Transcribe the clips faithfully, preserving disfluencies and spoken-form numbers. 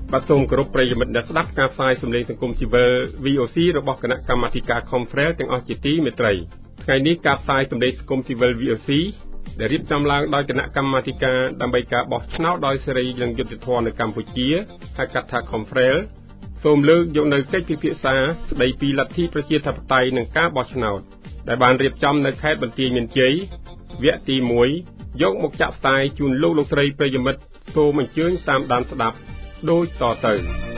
បាទសូមគោរពប្រិយមិត្តអ្នកស្ដាប់ការផ្សាយសម្លេងសង្គមស៊ីវិល វី អូ ซี របស់គណៈកម្មាធិការ Conference ទាំងអស់ជាទីមេត្រីថ្ងៃនេះការផ្សាយសម្លេងសង្គមស៊ីវិល វី អូ ซี ដែលរៀបចំឡើងដោយគណៈកម្មាធិការដើម្បីការបោះឆ្នោតដោយសេរីនិងយុត្តិធម៌នៅកម្ពុជាហៅកាត់ថា Conference សូមលើកយកនៅកិច្ចពិភាក្សាស្ដីពីលទ្ធិប្រជាធិបតេយ្យនិងការបោះឆ្នោតដែលបានរៀបចំនៅខេត្តបន្ទាយមានជ័យវគ្គទីមួយយកមកចាក់ផ្សាយជូនលោកលោកស្រីប្រិយមិត្តសូមអញ្ជើញតាមដានស្ដាប់ដូចតទៅ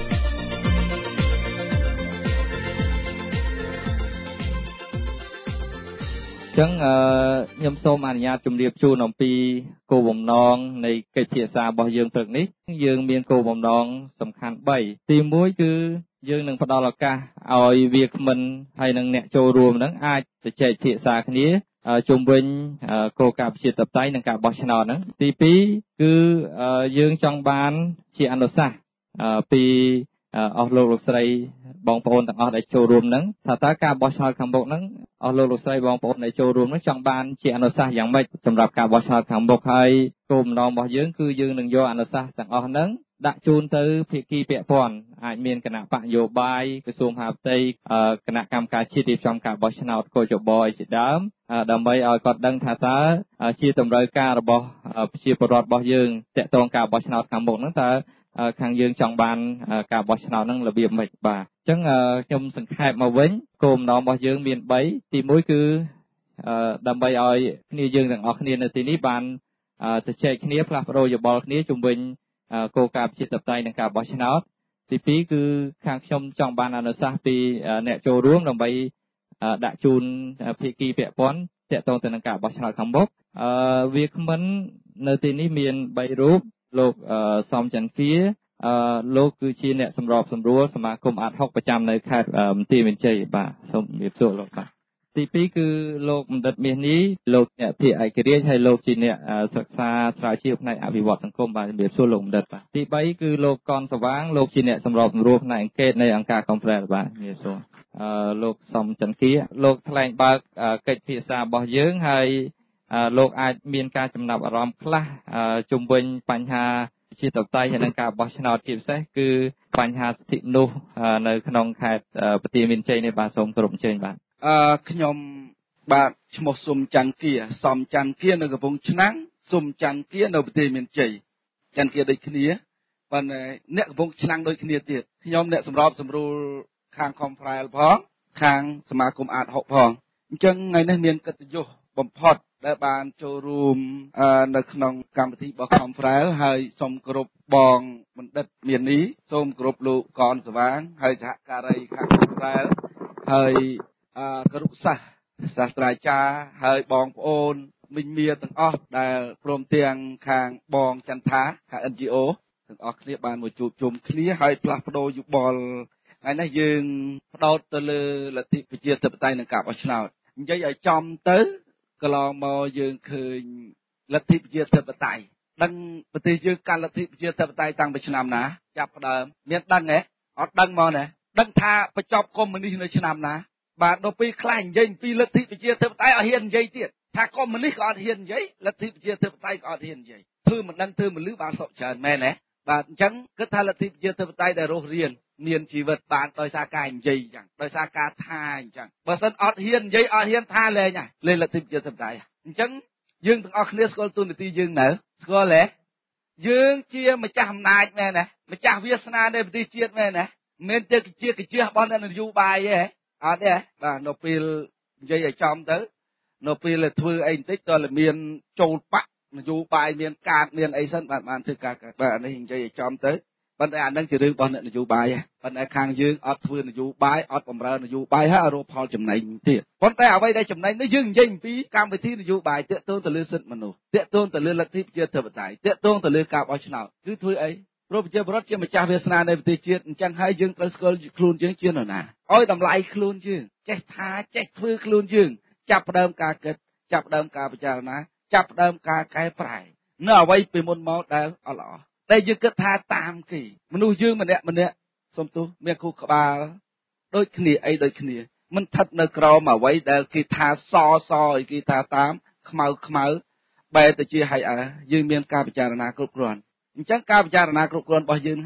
ចឹងអឺខ្ញុំសូមអនុញ្ញាតជម្រាបជូនអំពីគោលបំណងនៃកិច្ចពិភាក្សារបស់យើងព្រឹកនេះយើងមានគោលបំណងសំខាន់បីទីមួយគឺយើងនឹងផ្ដល់ឱកាសឲ្យវាគ្មិនហើយនិងអ្នកចូលរួមនឹងអាចជជែកពិភាក្សាគ្នាជុំវិញគោលការណ៍ប្រជាធិបតេយ្យនិងការបោះឆ្នោតហ្នឹងទីពីរគឺយើងចង់បានជាអនុសាសន៍ពីអស់លោកលោកស្រីបងប្អូនទាំងអស់ដែលចូលរួមហ្នឹងថាតើការបោះឆ្នោតខាងមុខហ្នឹងអស់លោកលោកស្រីបងប្អូនដែលចូលរួមហ្នឹងចង់បានជាអនុសាសន៍យ៉ាងម៉េចសម្រាប់ការបោះឆ្នោតខាងមុខហើយគោលបំណងរបស់យើងគឺយើងនឹងយកអនុសាសន៍ទាំងអស់ហ្នឹងដាក់ជូនទៅភាគីពាក់ព័ន្ធអាចមានគណៈបកនយោបាយក្រសួងមហាផ្ទៃគណៈកម្មការជាតិរៀបចំការបោះឆ្នោតកោជបជាដើមដើម្បីឲ្យគាត់ដឹងថាតើជាតម្រូវការរបស់ប្រជាពលរដ្ឋរបស់យើងតាក់ទងការបោះឆ្នោតខាងមុខហ្នឹងតើខាងយើងចង់បានការបោះឆ្នោតហ្នឹងរបៀបម៉េចបាទអញ្ចឹងខ្ញុំសង្ខេបមកវិញគោលបំណងរបស់យើងមានបីទីមួយគឺដើម្បីឲ្យគ្នាយើងទាំងអស់គ្នានៅទីនេះបានទៅជែកគ្នាផ្លាស់ប្ដូរយោបល់គ្នាជុំវិញគោលការណ៍ប្រជាធិបតេយ្យនិងការបោះឆ្នោតទីពីរគឺខាងខ្ញុំចង់បានអនុសាសន៍ពីអ្នកចូលរួមដើម្បីដាក់ជូនភាគីពាក់ព័ន្ធតាក់ទងទៅនឹងការបោះឆ្នោតខាងមុខអឺវាគ្មិននៅទីនេះមានបីរូបលោកសំចន្ទគាអឺលោកគឺជាអ្នកសម្របសម្រួលសមាគមអាតហុកប្រចាំនៅខេត្តបន្ទាយមានជ័យបាទសូមជម្រាបសួរលោកបាទទីពីរគឺលោកបណ្ឌិតមាសនេះលោកអ្នកភាគឯករាជ្យហើយលោកជាអ្នកសិក្សាស្រាវជ្រាវផ្នែកអភិវឌ្ឍសង្គមបាទជម្រាបសួរលោកបណ្ឌិតបាទទីបីគឺលោកកនសវាងលោកជាអ្នកសម្របសម្រួលផ្នែកអង្កេតនៃអង្គការ Conference បាទជម្រាបសួរអឺលោកសំចន្ទគាលោកថ្លែងបើកកិច្ចពិភាក្សារបស់យើងហើយលោកអាចមានការចំណាប់អារម្មណ៍ខ្លះជុំវិញបញ្ហាជាតបតៃហើយនឹងការបោះឆ្នោតជាពិសេសគឺបញ្ហាសិទ្ធិមនុស្សនៅក្នុងខេត្តបន្ទាយមានជ័យនេះបាទសូមគោរពអញ្ជើញបាទអឺខ្ញុំបាទឈ្មោះសុំច័ន្ទគាសំច័ន្ទគានៅកំពង់ឆ្នាំងសុំច័ន្ទគានៅបន្ទាយមានជ័យច័ន្ទគាដូចគ្នាប៉ុន្តែអ្នកកំពង់ឆ្នាំងដូចគ្នាទៀតខ្ញុំអ្នកសម្របសម្រួលខាង Conference ផងខាងសមាគមអាតហុកផងអញ្ចឹងថ្ងៃនេះមានកិត្តិយសបំផុតដែលបានចូលរួមនៅក្នុងកម្មវិធីរបស់ Conference ហើយសូមគោរពបងបណ្ឌិតមាននេះសូមគោរពលោកកនសវាងហើយសហការីខាង Conference ហើយគរុសាស្ត្រសាស្ត្រាចារ្យហើយបងប្អូនមិញមៀទាំងអស់ដែលព្រមទាំងខាងបងចន្ទថាខាង អិន ជី អូ ទាំងអស់គ្នាបានមកជួបជុំគ្នាហើយផ្លាស់ប្ដូរយោបល់ថ្ងៃនេះយើងផ្ដោតទៅលើលទ្ធិប្រជាធិបតេយ្យនិងការបោះឆ្នោតនិយាយឲ្យចំទៅកន្លងមកយើងឃើញលទ្ធិប្រជាធិបតេយ្យដឹងប្រទេសយើងកាន់លទ្ធិប្រជាធិបតេយ្យតាំងពីឆ្នាំណាចាប់ផ្ដើមមានដឹងទេអត់ដឹងមកណាដឹងថាបញ្ចប់កុម្មុយនីសនៅឆ្នាំណាបាទដល់ពេលខ្លះនិយាយពីលទ្ធិប្រជាធិបតេយ្យអត់ហ៊ាននិយាយទៀតថាកុម្មុយនីសក៏អត់ហ៊ាននិយាយលទ្ធិប្រជាធិបតេយ្យក៏អត់ហ៊ាននិយាយធ្វើមិនដឹងធ្វើមិនលឺបានសុខច្រើនមែនទេបាទអញ្ចឹងគិតថាលទ្ធិប្រជាធិបតេយ្យដែលរស់រានមានជីវិតបានដោយសារការនិយាយអញ្ចឹងដោយសារការថាអញ្ចឹងបើសិនអត់ហ៊ាននិយាយអត់ហ៊ានថាលែងលេងលទ្ធិប្រជាធិបតេយ្យអញ្ចឹងយើងទាំងអស់គ្នាស្គាល់ទូនាទីយើងនៅស្គាល់ទេយើងជាម្ចាស់អំណាចមែនទេម្ចាស់វាសនានៃប្រទេសជាតិមែនទេមិនទេជាកជារបស់អ្នកនយោបាយទេអត់ទេបាទនៅពេលនិយាយឲ្យចំទៅនៅពេលធ្វើអីបន្តិចតើមានចូលបកនយោបាយមានកាតមានអីសិនបាទបានធ្វើការបាទនេះនិយាយឲ្យចំទៅប៉ុន្តែអានឹងជារឿងរបស់អ្នកនយោបាយប៉ុន្តែខាងយើងអត់ធ្វើនយោបាយអត់បំរើនយោបាយហើយរកផលចំណេញទៀតប៉ុន្តែអ្វីដែលចំណេញនេះយើងនិយាយអំពីកម្មវិធីនយោបាយតាក់ទងទៅលើសិទ្ធិមនុស្សតាក់ទងទៅលើលទ្ធិប្រជាធិបតេយ្យតាក់ទងទៅលើការបោះឆ្នោតគឺធ្វើអីព្រោះប្រជាពលរដ្ឋជាម្ចាស់វាសនានៃប្រទេសជាតិអញ្ចឹងហើយយើងត្រូវស្គាល់ខ្លួនយើងជានរណាឲ្យតម្លៃខ្លួនយើងចេះថាចេះធ្វើខ្លួនយើងចាប់ផ្ដើមការគិតចាប់ផ្ដើមការពិចារណាចាប់ផ្ដើមការកែប្រែនៅអ្វីពីមុនមកដែលអត់ល្អតែយើងគិតថាតាមគេមនុស្សយើងម្នាក់ម្នាក់សុំទោសមានគូក្បាលដូចគ្នាអីដូចគ្នាមិនស្ថិតនៅក្រោមអ្វីដែលគេថាសសអីគេថាតាមខ្មៅខ្មៅបែរទៅជាហៃអើយើងមានការពិចារណាគ្រប់គ្រាន់អញ្ចឹងការពិចារណាគ្រប់គ្រាន់របស់យើងហើយ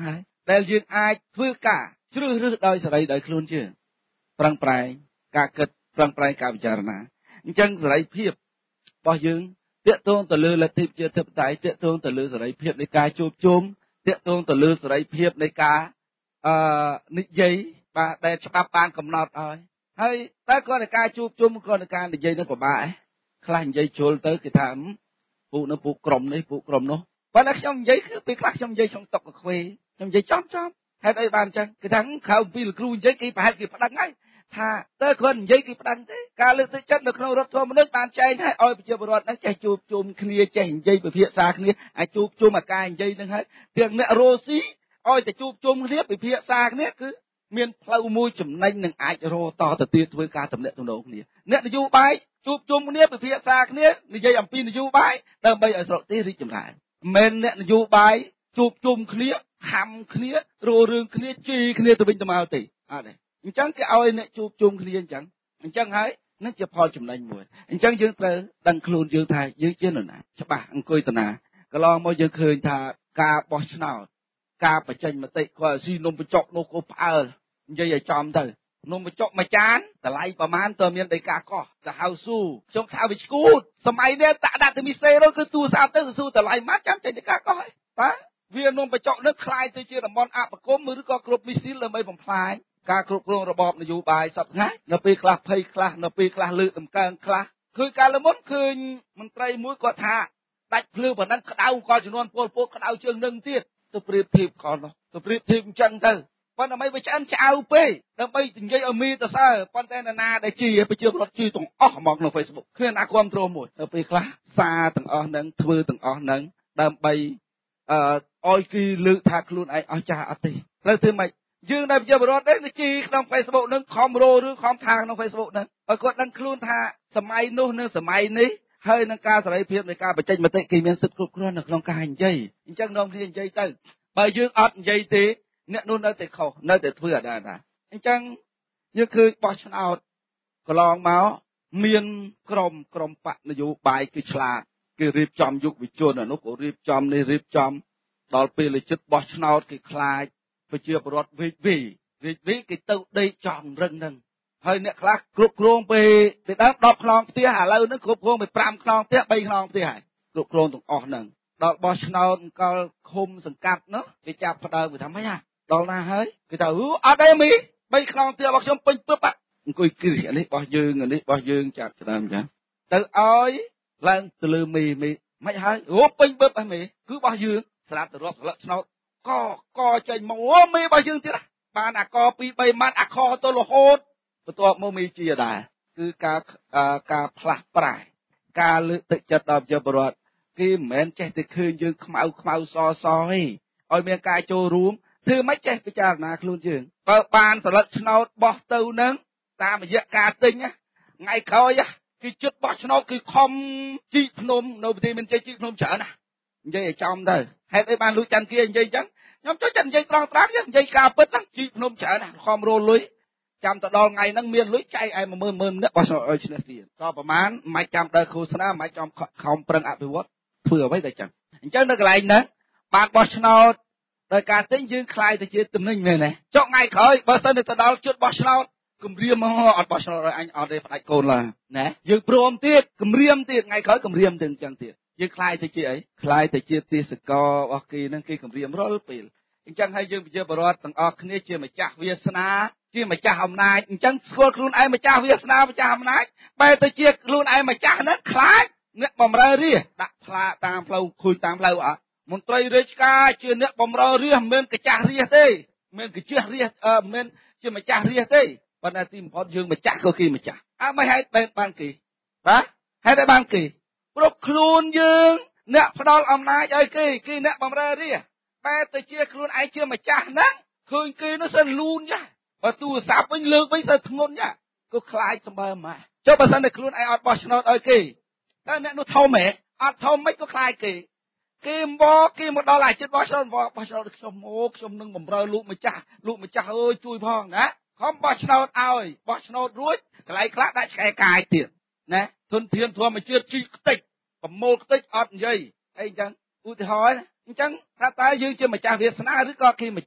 ដែលយើងអាចធ្វើការជ្រើសរើសដោយសេរីដោយខ្លួនយើងប្រឹងប្រែងការគិតប្រឹងប្រែងការពិចារណាអញ្ចឹងសេរីភាពរបស់យើងតាក់ទងទៅលើលទ្ធិប្រជាធិបតេយ្យតាក់ទងទៅលើសេរីភាពនៃការជួបជុំតាក់ទងទៅលើសេរីភាពនៃការអឺនិយាយបាទដែលច្បាប់បានកំណត់ឲ្យហើយតែគ្រាន់តែការជួបជុំគ្រាន់តែការនិយាយនឹងពិបាកឯងខ្លះនិយាយជ្រុលទៅគេថាពួកនៅពួកក្រុមនេះពួកក្រុមនោះប៉ុន្តែខ្ញុំនិយាយគឺពេលខ្លះខ្ញុំនិយាយក្នុងតុកកាហ្វេខ្ញុំនិយាយចំចំហេតុអីបានអញ្ចឹងគេថាក្រៅពីលោកគ្រូនិយាយគេប្រហែលគេប្តឹងហើយថាតើគ្រាន់និយាយគេប្តឹងទេការលើកទឹកចិត្តនៅក្នុងរដ្ឋធម្មនុញ្ញបានចែងឲ្យឲ្យប្រជាពលរដ្ឋនេះចេះជួបជុំគ្នាចេះនិយាយពិភាក្សាគ្នាអាចជួបជុំអាការនិយាយនឹងហើយទាំងអ្នករស់ស៊ីឲ្យតែជួបជុំគ្នាពិភាក្សាគ្នាគឺមានផ្លូវមួយចំណេញនឹងអាចរកតទៅទៀតធ្វើការតំណែងតំណងគ្នាអ្នកនយោបាយជួបជុំគ្នាពិភាក្សាគ្នានិយាយអំពីនយោបាយដើម្បីឲ្យស្រុកទេរីកចម្រើនមិនអ្នកនយោបាយជួបជុំគ្នាខំគ្នារោរឿងគ្នាជីគ្នាទៅវិញទៅមកទេអត់ទេអញ្ចឹងគេឲ្យអ្នកជួបជុំគ្នាអញ្ចឹងអញ្ចឹងហើយនឹងជាផលចំណេញមួយអញ្ចឹងយើងត្រូវដឹងខ្លួនយើងថាយើងជានរណាច្បាស់អង្គុយតាណាកន្លងមកយើងឃើញថាការបោះឆ្នោតការបញ្ចេញមតិគាត់ស៊ីនំបញ្ចុកនោះក៏ផ្អើលនិយាយឲ្យចំទៅនំបញ្ចុកមួយចានតម្លៃប្រហែលតើមានដីកាកោះទៅហៅស៊ូខ្ញុំថាវាឈួតសម័យនេះតាក់ដាក់ទៅមីសេនោះគឺទូរស័ព្ទទៅស៊ូតម្លៃម៉ាត់ចាំចេញដីកាកោះហើយបាទវានំបញ្ចុកនេះคล้ายទៅជាតំបន់អបគមឬក៏គ្រប់មីស៊ីលដើម្បីបំផ្លាញការគ្រប់គ្រងរបបនយោបាយសពថ្ងៃនៅពេលខ្លះភ័យខ្លះនៅពេលខ្លះលើកតម្កើងខ្លះឃើញកាលមុនឃើញមន្ត្រីមួយគាត់ថាដាច់ភ្លើងប៉ុណ្ណឹងក្តៅគាត់ចំនួនពលពកក្តៅជើងនឹងទៀតទៅប្រៀបធៀបគាត់នោះទៅប្រៀបធៀបអញ្ចឹងទៅប៉ុន្តែមិនឆ្អិនឆ្អៅពេកដើម្បីនិយាយឲ្យមីទៅសើប៉ុន្តែនរណាដែលជាប្រជាពលរដ្ឋជាទាំងអស់ហ្មងក្នុង Facebook គ្មានណាគ្រប់គ្រងមួយទៅពេលខ្លះសារទាំងអស់ហ្នឹងធ្វើទាំងអស់ហ្នឹងដើម្បីអឺឲ្យគេលើកថាខ្លួនឯងអស់ចាស់អត់ទេត្រូវធ្វើម៉េចយើងដែលប្រជាពលរដ្ឋនេះជីក្នុង Facebook ហ្នឹងខំរោឬខំថាក្នុង Facebook ហ្នឹងឲ្យគាត់ដឹងខ្លួនថាសម័យនោះនិងសម័យនេះហើយនឹងការសេរីភាពនៃការបញ្ចេញមតិគេមានសិទ្ធិគ្រប់គ្រាន់នៅក្នុងការនិយាយអញ្ចឹងនាំគ្នានិយាយទៅបើយើងអត់និយាយទេអ្នកនោះនៅតែខុសនៅតែធ្វើអត់ដែរអញ្ចឹងយើងឃើញបោះឆ្នោតកន្លងមកមានក្រុមក្រុមបកនយោបាយគឺឆ្លាតគេរៀបចំយុគវិជនអានោះក៏រៀបចំនេះរៀបចំដល់ពេលជិតបោះឆ្នោតគេខ្លាចប្រជាពលរដ្ឋវេកវីវេកវីគេទៅដេកចង់រឹងហ្នឹងហើយអ្នកខ្លះគ្រប់គ្រងពេលពីដើមដប់ខ្នងផ្ទះឥឡូវហ្នឹងគ្រប់គ្រងពីប្រាំខ្នងផ្ទះបីខ្នងផ្ទះហើយគ្រប់គ្រងទាំងអស់ហ្នឹងដល់បោះឆ្នោតអង្គលឃុំសង្កាត់នោះគេចាប់ផ្ដើមគេថាម៉េចហ่ะដល់ណាហើយគេថាអត់ទេមីបីខ្នងផ្ទះរបស់ខ្ញុំពេញព្រឹបអង្គុយគ្រិះអានេះរបស់យើងអានេះរបស់យើងចាប់ឆ្ដើមចឹងទៅឲ្យឡើងទៅលើមីមីមិនហើយអូពេញព្រឹបហើយមីគឺរបស់យើងស្រាប់ទៅរាប់ស្លឹកឆ្នោតកកចេញមកអូមីរបស់យើងទៀតបានអាកពីរបីម៉ាត់អាខទៅរហូតបន្ទាប់មកមីជាដែរគឺការការផ្លាស់ប្រែការលើកទឹកចិត្តដល់ប្រជាពលរដ្ឋគេមិនមែនចេះតែឃើញយើងខ្មៅខ្មៅសសទេឲ្យមានការចូលរួមធ្វើមិនចេះពិចារណាខ្លួនយើងបើបានស្លឹកឆ្នោតបោះទៅនឹងតាមរយៈការទិញថ្ងៃក្រោយគេជិតបោះឆ្នោតគឺខំជីកភ្នំនៅប្រទេសមានជ័យជីកភ្នំច្រើនណានិយាយឲ្យចំទៅហេតុអីបានលួចច័ន្ទគានិយាយអញ្ចឹងខ្ញុំចូលចិត្តនិយាយត្រង់ត្រង់និយាយការពិតជីកភ្នំច្រើនណាខំរលុយចាំទៅដល់ថ្ងៃហ្នឹងមានលុយចែកឲ្យមួយម៉ឺនម៉ឺននាក់បោះឆ្នោតឲ្យឈ្នះទៀតក៏ប្រហែលមិនចាំដើរឃោសនាមិនចាំខំប្រឹងអភិវឌ្ឍធ្វើអ្វីតែចឹងអញ្ចឹងនៅកន្លែងហ្នឹងបានបោះឆ្នោតដោយការទិញយើងខ្លាយទៅជាទំនិញមែនទេចុកថ្ងៃក្រោយបើសិនទៅដល់ជិតបោះឆ្នោតគម្រាមមកអត់បោះឆ្នោតឲ្យអញអត់ទេផ្ដាច់កូនឡើយណាយើងព្រមទៀតគម្រាមទៀតថ្ងៃក្រោយគម្រាមទៅអញ្ចឹងទៀតយើងខ្លាយទៅជាអីខ្លាយទៅជាទេសកលរបស់គេហ្នឹងគេគម្រាមរាល់ពេលអញ្ចឹងហើយយើងប្រជាពលរដ្ឋទាំងអស់គ្នាជាម្ចាស់វាសនាជាម្ចាស់អំណាចអញ្ចឹងស្គាល់ខ្លួនឯងម្ចាស់វាសនាម្ចាស់អំណាចបែរទៅជាខ្លួនឯងម្ចាស់ហ្នឹងខ្លាចអ្នកបំរើរាជដាក់ផ្លាកតាមផ្លូវខូចតាមផ្លូវអត់មន្ត្រីរាជការជាអ្នកបំរើរាជមិនមែនកញ្ចាស់រាជទេមិនមែនកញ្ចាស់រាជអឺមិនមែនជាម្ចាស់រាជទេប៉ុន្តែទីបំផុតយើងម្ចាស់ក៏គេម្ចាស់អើមិនហេតុបានគេបាទហេតុអីបានគេព្រោះខ្លួនយើងអ្នកផ្ដាល់អំណាចឲ្យគេគេអ្នកបំរើរាជបែរទៅជាខ្លួនឯងជាម្ចាស់ហ្នឹងឃើញគេនោះសិនលូនចាបើទូរស័ព្ទវិញលើកវិញទៅធ្ងន់ចាក៏ខ្លាចសម្បើម៉ាចុះបើសិនតែខ្លួនឯងអត់បោះឆ្នោតឲ្យគេតែអ្នកនោះធំហ៎អត់ធំមិនក៏ខ្លាចគេគេមកគេមកដល់អាចិត្តបោះឆ្នោតបោះឆ្នោតខ្ញុំមកខ្ញុំនឹងបំរើលោកម្ចាស់លោកម្ចាស់អើយជួយផងណាខំបោះឆ្នោតឲ្យបោះឆ្នោតរួចកន្លែងខ្លះដាក់ឆ្កែកាយទៀតណាធនធានធម្មជាតិជីខ្ទេចប្រមូលខ្ទេចអត់និយាយអីចឹងឧទាហរណ៍អញ្ចឹងថាតើយើងជាម្ចាស់វាសនាឬក៏គេម្ចាស់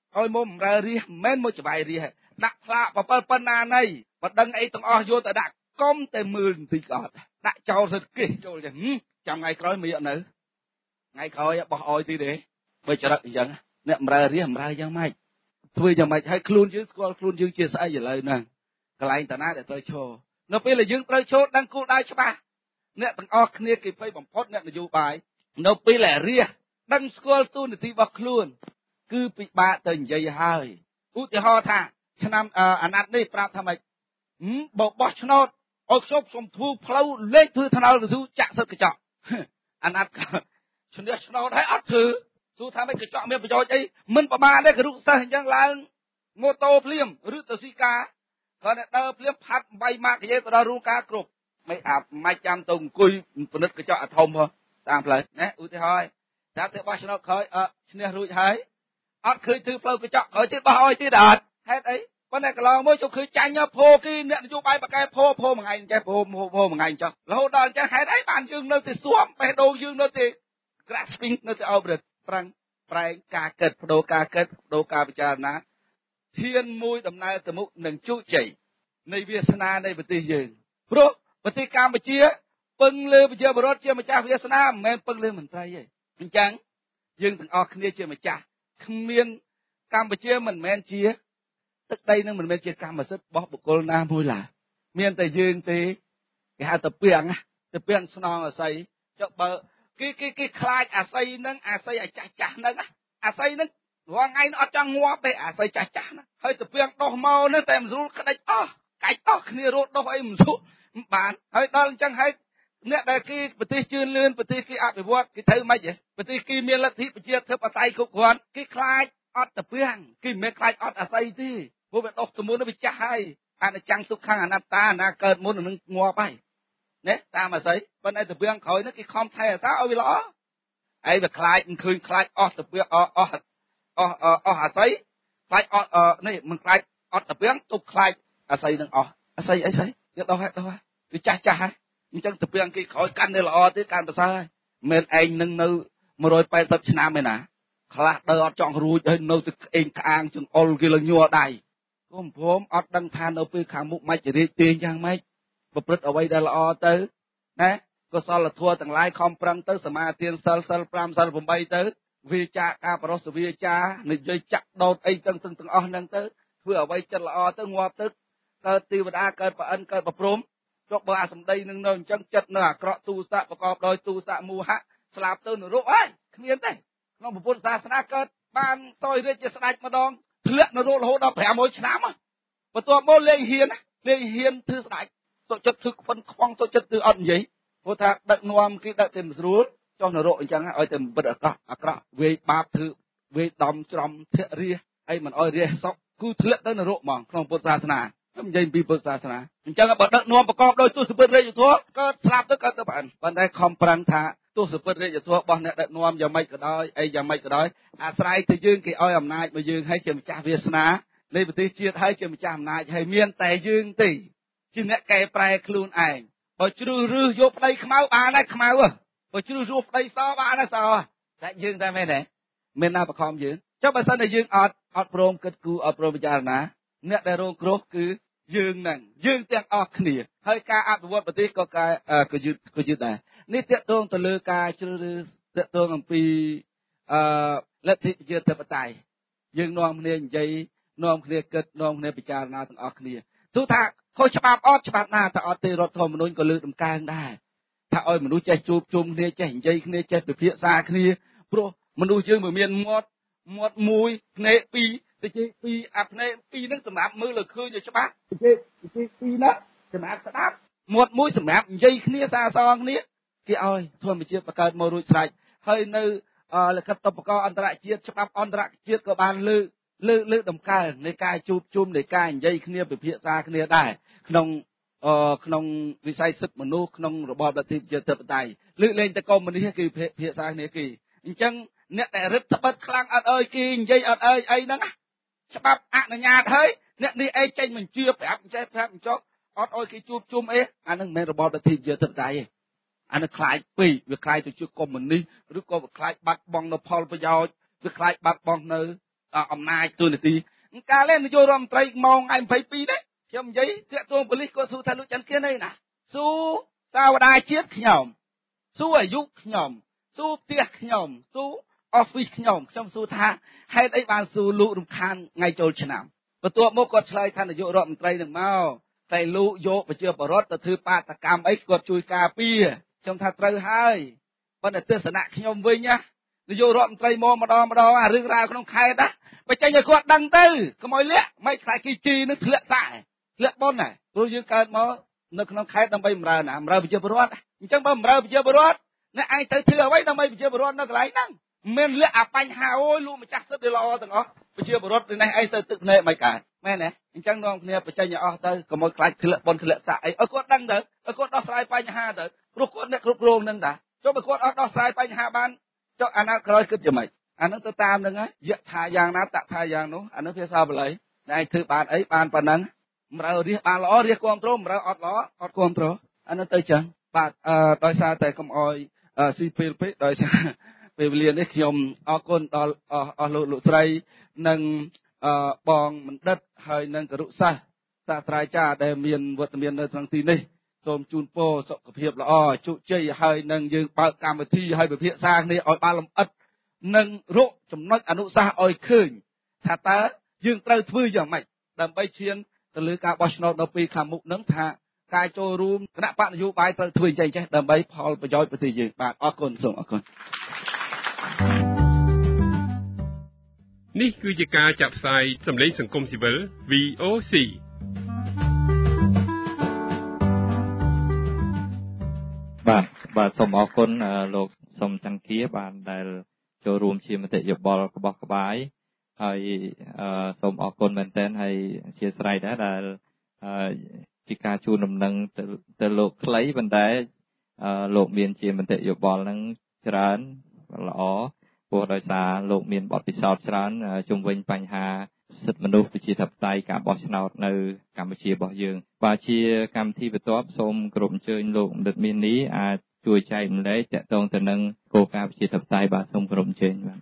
ឲ្យមុំរ៉ារីមិនមកច្បាយរីដាក់ផ្លាកបើប៉ុណ្ណាណៃបើដឹងអីទាំងអស់យកទៅដាក់កុំតែមើលបន្តិចក៏អត់ដាក់ចោលសិតគេចូលចឹងចាំថ្ងៃក្រោយមានអត់នៅថ្ងៃក្រោយបោះអោយទីទេបើចរិតអញ្ចឹងអ្នកបំរើរីបំរើយ៉ាងម៉េចធ្វើយ៉ាងម៉េចឲ្យខ្លួនយើងស្គាល់ខ្លួនយើងជាស្អីឥឡូវហ្នឹងកន្លែងតាណាដែលត្រូវឈរនៅពេលដែលយើងត្រូវឈរដឹងគោលដៅច្បាស់អ្នកទាំងអស់គ្នាគេភ័យបំផុតអ្នកនយោបាយនៅពេលដែលរះដឹងស្គាល់ទូនាទីរបស់ខ្លួនគឺពិបាកទៅនិយាយហើយឧទាហរណ៍ថាឆ្នាំអាណត្តិនេះប្រាប់ថាម៉េចបើបោះឆ្នោតឲ្យខ្ញុំសុំធ្វើផ្លូវលេខធ្វើថ្នល់ទៅចាក់សិតកញ្ចក់អាណត្តិឈ្នះឆ្នោតហើយអត់ធ្វើសួរថាម៉េចកញ្ចក់មានប្រយោជន៍អីមិនប្រមាណទេគរុសិស្សអញ្ចឹងឡើងម៉ូតូភ្លាមឬទៅស៊ីកាគាត់តែដើរភ្លាមផាត់បីម៉ាក់និយាយទៅដល់រូងការគ្រប់មិនអាមិនចាំទៅអង្គុយពិនិត្យកញ្ចក់អាធំហ៎តាមផ្លូវណាឧទាហរណ៍ថាទៅបោះឆ្នោតក្រោយអត់ឈ្នះរួចហើយអត់ឃើញធ្វើផ្លូវកញ្ចក់ក្រោយទៀតបោះឲ្យទៀតអត់ហេតុអីប៉ុន្តែកន្លងមកចូលឃើញចាញ់ភោគីអ្នកនយោបាយបកកែភោភោមួយថ្ងៃចេះភោភោមួយថ្ងៃចុះរហូតដល់អញ្ចឹងហេតុអីបានយើងនៅតែស៊ាំបេះដូងយើងនៅតែ grasping នៅតែអោបរិទ្ធប្រឹងប្រែងការគិតបដូរការគិតបដូរការពិចារណាធានមួយដំណើរទៅមុខនឹងជោគជ័យនៃវាសនានៃប្រទេសយើងព្រោះប្រទេសកម្ពុជាពឹងលើប្រជាពលរដ្ឋជាម្ចាស់វាសនាមិនមែនពឹងលើមន្ត្រីទេអញ្ចឹងយើងទាំងអស់គ្នាជាម្ចាស់គ្មានកម្ពុជាមិនមែនជាទឹកដីនឹងមិនមែនជាកម្មសិទ្ធិរបស់បុគ្គលណាមួយឡើយមានតែយើងទេគេហៅទៅពាំងទៅពាំងស្នងអាស័យចុះបើគេគេគេខ្លាចអាស័យនឹងអាស័យអាចាស់ចាស់នឹងអាស័យនឹងរាល់ថ្ងៃអត់ចង់ងាប់ទេអាស័យចាស់ចាស់ហ្នឹងហើយទៅពាំងដោះមកនឹងតែមិនស្រួលក្តិចអស់កាច់អស់គ្នារត់ដោះអីមិនស្រួលមិនបានហើយដល់អញ្ចឹងហើយអ្នកដែលគេប្រទេសជឿនលឿនប្រទេសគេអភិវឌ្ឍគេធ្វើម៉េចហ៎ប្រទេសគេមានលទ្ធិប្រជាធិបតេយ្យគ្រប់គ្រាន់គេខ្លាចអត់ទៅពាំងគេមិនមែនខ្លាចអត់អាស័យទេព្រោះវាដោះទៅមុនវាចាស់ហើយអនិច្ចំទុក្ខំអនត្តាណាកើតមុននឹងងាប់ហើយណាតាមអាស័យប៉ុន្តែទៅពាំងក្រោយនេះគេខំថែអាសាឲ្យវាល្អហើយវាខ្លាចមិនឃើញខ្លាចអស់ទៅពាំងអស់អស់អស់អស់អាស័យខ្លាចអត់នេះមិនខ្លាចអត់ទៅពាំងទុកខ្លាចអាស័យនឹងអស់អាស័យអីស្អីវាដោះហើយដោះហើយវាចាស់ចាស់ហើយអញ្ចឹងទៅពាំងគេក្រោយកាន់តែល្អទៀតកាន់ប្រសើរហើយមិនឯងនឹងនៅmột trăm tám mươiឆ្នាំឯណាខ្លះដើរអត់ចង់រួចហើយនៅទៅក្អេងក្អាងចង្អុលគេលញ័រដៃគុំព្រមអត់ដឹងថានៅពេលខាងមុខមិនជារាជទេយ៉ាងម៉េចប្រព្រឹត្តអ្វីដែលល្អទៅណាកុសលធម៌ទាំងឡាយខំប្រឹងទៅសមាទានសិលសិល5សិល8ទៅវាចាការបរោះសវាចានិយាយចាក់ដោតអីទាំងទាំងអស់ហ្នឹងទៅធ្វើអ្វីចិត្តល្អទៅងាប់ទៅកើតទេវតាកើតប្រអិនកើតប្រព្រំចុះបើអាសម្ដីនឹងនៅអញ្ចឹងចិត្តនៅអាក្រក់ទូសៈប្រកបដោយទូសៈមោហៈស្លាប់ទៅនរកហើយគ្មានទេក្នុងពុទ្ធសាសនាកើតបានតយរាជជាស្ដេចម្ដងធ្លាក់នរករហូតដល់500ឆ្នាំបន្ទាប់មកលេងហ៊ានលេងហ៊ានធ្វើស្ដេចទុកចិត្តធ្វើខ្វិនខ្វងទុកចិត្តធ្វើអត់និយាយព្រោះថាដឹកនាំគេដឹកតែមិនស្រួលចុះនរកអញ្ចឹងឲ្យតែបិទអាក្រក់អាក្រក់វេបាបធ្វើវេដំច្រំធាក់រាអីមិនឲ្យរាសុកគឺធ្លាក់ទៅនរកហ្មងក្នុងពុទ្ធសាសនាខ្ញុំនិយាយពីពុទ្ធសាសនាអញ្ចឹងបើដឹកនាំប្រកបដោយទស្សពិតរាជធម៌កើតស្លាប់ទៅកើតទៅប្រអិនប៉ុន្តែខំប្រឹងថាទស្សពិតរាជធម៌របស់អ្នកដឹកនាំយ៉ាងម៉េចក៏ដោយអីយ៉ាងម៉េចក៏ដោយអាស្រ័យទៅយើងគេឲ្យអំណាចមកយើងឲ្យជាម្ចាស់វាសនានៃប្រទេសជាតិឲ្យជាម្ចាស់អំណាចហើយមានតែយើងទេជាអ្នកកែប្រែខ្លួនឯងបើជ្រើសរើសយកប្តីខ្មៅបានតែខ្មៅបើជ្រើសរើសប្តីសបានតែសតែយើងតែមែនទេមានណាបខំយើងចុះបើសិនតែយើងអត់អត់ព្រមគិតគូរអត់ព្រមពិចារណាអ្នកដែលរងគ្រោះគឺយើងនឹងយើងទាំងអស់គ្នាហើយការអភិវឌ្ឍប្រទេសក៏ការក៏យឺតក៏យឺតដែរនេះតកតងទៅលើការជ្រើសរើសតកតងអំពីអឺលទ្ធិប្រជាធិបតេយ្យយើងនាំគ្នានិយាយនាំគ្នាគិតនាំគ្នាពិចារណាទាំងអស់គ្នាទោះថាខុសច្បាប់អត់ច្បាប់ណាតែអត់ទេរដ្ឋធម្មនុញ្ញក៏លើកដំកើងដែរថាឲ្យមនុស្សចេះជួបជុំគ្នាចេះនិយាយគ្នាចេះពិភាក្សាគ្នាព្រោះមនុស្សយើងមិនមានមាត់មាត់មួយភ្នែកពីរតិចពីរអាភ្នែកពីរហ្នឹងសម្រាប់មើលឲ្យឃើញឲ្យច្បាស់តិចតិចពីរណាសម្រាប់ស្ដាប់មាត់មួយសម្រាប់និយាយគ្នាសារសងគ្នាគេឲ្យធម្មជាតិបង្កើតមករួចស្រេចហើយនៅលក្ខិតតុបកអន្តរជាតិច្បាប់អន្តរជាតិក៏បានលើកលើកលើកដំកើងនៃការជួបជុំនៃការនិយាយគ្នាពិភាក្សាគ្នាដែរក្នុងក្នុងវិស័យសិទ្ធិមនុស្សក្នុងរបបលទ្ធិប្រជាធិបតេយ្យលើកលែងតែកុម្មុយនីសគេពិភាក្សាគ្នាគេអញ្ចឹងអ្នកដែលរឹតត្បិតខ្លាំងអត់អើយគេនិយាយអត់អើយអីហ្នឹងច្បាប់អនុញ្ញាតហើយអ្នកនេះអីចេញបញ្ជាប្រាប់ចេះប្រាប់ចុះអត់អើយគេជួបជុំអីអាហ្នឹងមិនមែនរបបលទ្ធិប្រជាធិបតេយ្យទេអានេះខ្លាចពេកវាខ្លាចទៅជាកុម្មុយនីសឬក៏វាខ្លាចបាត់បង់នៅផលប្រយោជន៍វាខ្លាចបាត់បង់នៅអំណាចទូនាទីការលេងនាយករដ្ឋមន្ត្រីម៉ោងhai mươi hai đấyខ្ញុំនិយាយតាក់ទងប៉ូលីសគាត់សួរថាលោកច័ន្ទគៀនអីណាសួរសាវតាជាតិខ្ញុំសួរអាយុខ្ញុំសួរផ្ទះខ្ញុំសួរ office ខ្ញុំខ្ញុំសួរថាហេតុអីបានសួរលោករំខានថ្ងៃចូលឆ្នាំបន្ទាប់មកគាត់ឆ្លើយថានាយករដ្ឋមន្ត្រីនឹងមកតែលោកយកប្រជាពលរដ្ឋទៅធ្វើបាតកម្មអីគាត់ជួយការពារខ្ញុំថាត្រូវហើយប៉ុន្តែទស្សនៈខ្ញុំវិញណានាយករដ្ឋមន្ត្រីមកម្ដងម្ដងអារឿងរ៉ាវក្នុងខេត្តណាបើចេញឲ្យគាត់ដឹងទៅកុំឲ្យលាក់មិនខ្លាចគីជីនឹងធ្លាក់តែធ្លាក់ប៉ុនណាព្រោះយើងកើតមកនៅក្នុងខេត្តដើម្បីបម្រើណាបម្រើប្រជាពលរដ្ឋអញ្ចឹងបើបម្រើប្រជាពលរដ្ឋអ្នកឯងទៅធ្វើអ្វីដើម្បីប្រជាពលរដ្ឋនៅកន្លែងហ្នឹងមិនលាក់អាបញ្ហាអូយលោកម្ចាស់សិទ្ធិល្អទាំងអស់ប្រជាពលរដ្ឋនេះឯងទៅទឹកភ្នែកមិនកើតមែនទេអញ្ចឹងនាំគ្នាបញ្ចេញឲ្យអស់ទៅកុំឲ្យខ្លាចធ្លាក់ប៉ុនធ្លាក់សាក់អីឲ្យគាត់ដឹងទៅឲ្យគាត់ដោះស្រាយបញ្ហាទៅព្រោះគាត់អ្នកគ្រប់គ្រងនឹងតាចុះបើគាត់អត់ដោះស្រាយបញ្ហាបានចុះអាណត្តិក្រោយគិតយ៉ាងម៉េចអានឹងទៅតាមនឹងហើយយៈថាយ៉ាងណាតថាយ៉ាងនោះអានឹងភាសាបាលីតែឯងធ្វើបានអីបានប៉ុណ្ណឹងម្រើរៀសបានល្អរៀសគ្រប់គ្រងម្រើអត់ល្អអត់គ្រប់គ្រងអានឹងទៅចឹងបាទអឺដោយសារតែកុំអោយស៊ីពេលពេកដោយសារពេលវេលានេះខ្ញុំអរគុណដល់អស់លោកលោកស្រីនិងអឺបងបណ្ឌិតហើយនិងគរុសាស្ត្រសាស្ត្រាចារ្យដែលមានវត្តមាននៅក្នុងទីនេះសូមជូនពរសុខភាពល្អជោគជ័យហើយនឹងយើងបើកកម្មវិធីហើយពិភាក្សាគ្នាឲ្យបានលម្អិតនិងរកចំណុចអនុសាសន៍ឲ្យឃើញថាតើយើងត្រូវធ្វើយ៉ាងម៉េចដើម្បីឈានទៅលើការបោះឆ្នោតនៅពេលខាងមុខនឹងថាការចូលរួមគណៈបកនយោបាយត្រូវធ្វើយ៉ាងចេះដើម្បីផលប្រយោជន៍ប្រទេសយើងបាទអរគុណសូមអរគុណនេះគឺជាការចាក់ផ្សាយសម្លេងសង្គមស៊ីវិល វី អូ ซีបាទបាទសូមអរគុណលោកសុំច័ន្ទគាបានដែលចូលរួមជាមតិយោបល់របស់ក្បាយហើយសូមអរគុណមែនទែនហើយអធិស្ឋានដែរដែលជាការជួនដំណឹងទៅទៅលោកខ្លីប៉ុន្តែលោកមានជាមតិយោបល់នឹងច្រើនល្អព្រោះដោយសារលោកមានបទពិសោធន៍ច្រើនជុំវិញបញ្ហាសិទ្ធិមនុស្សប្រជាធិបតេយ្យការបោះឆ្នោតនៅកម្ពុជារបស់យើងបាទជាកម្មវិធីបន្ទាប់សូមគោរពអញ្ជើញលោកបណ្ឌិតមាននីអាចជួយចែករំលែកទាក់ទងទៅនឹងគោលការណ៍ប្រជាធិបតេយ្យបាទសូមគោរពអញ្ជើញបាទ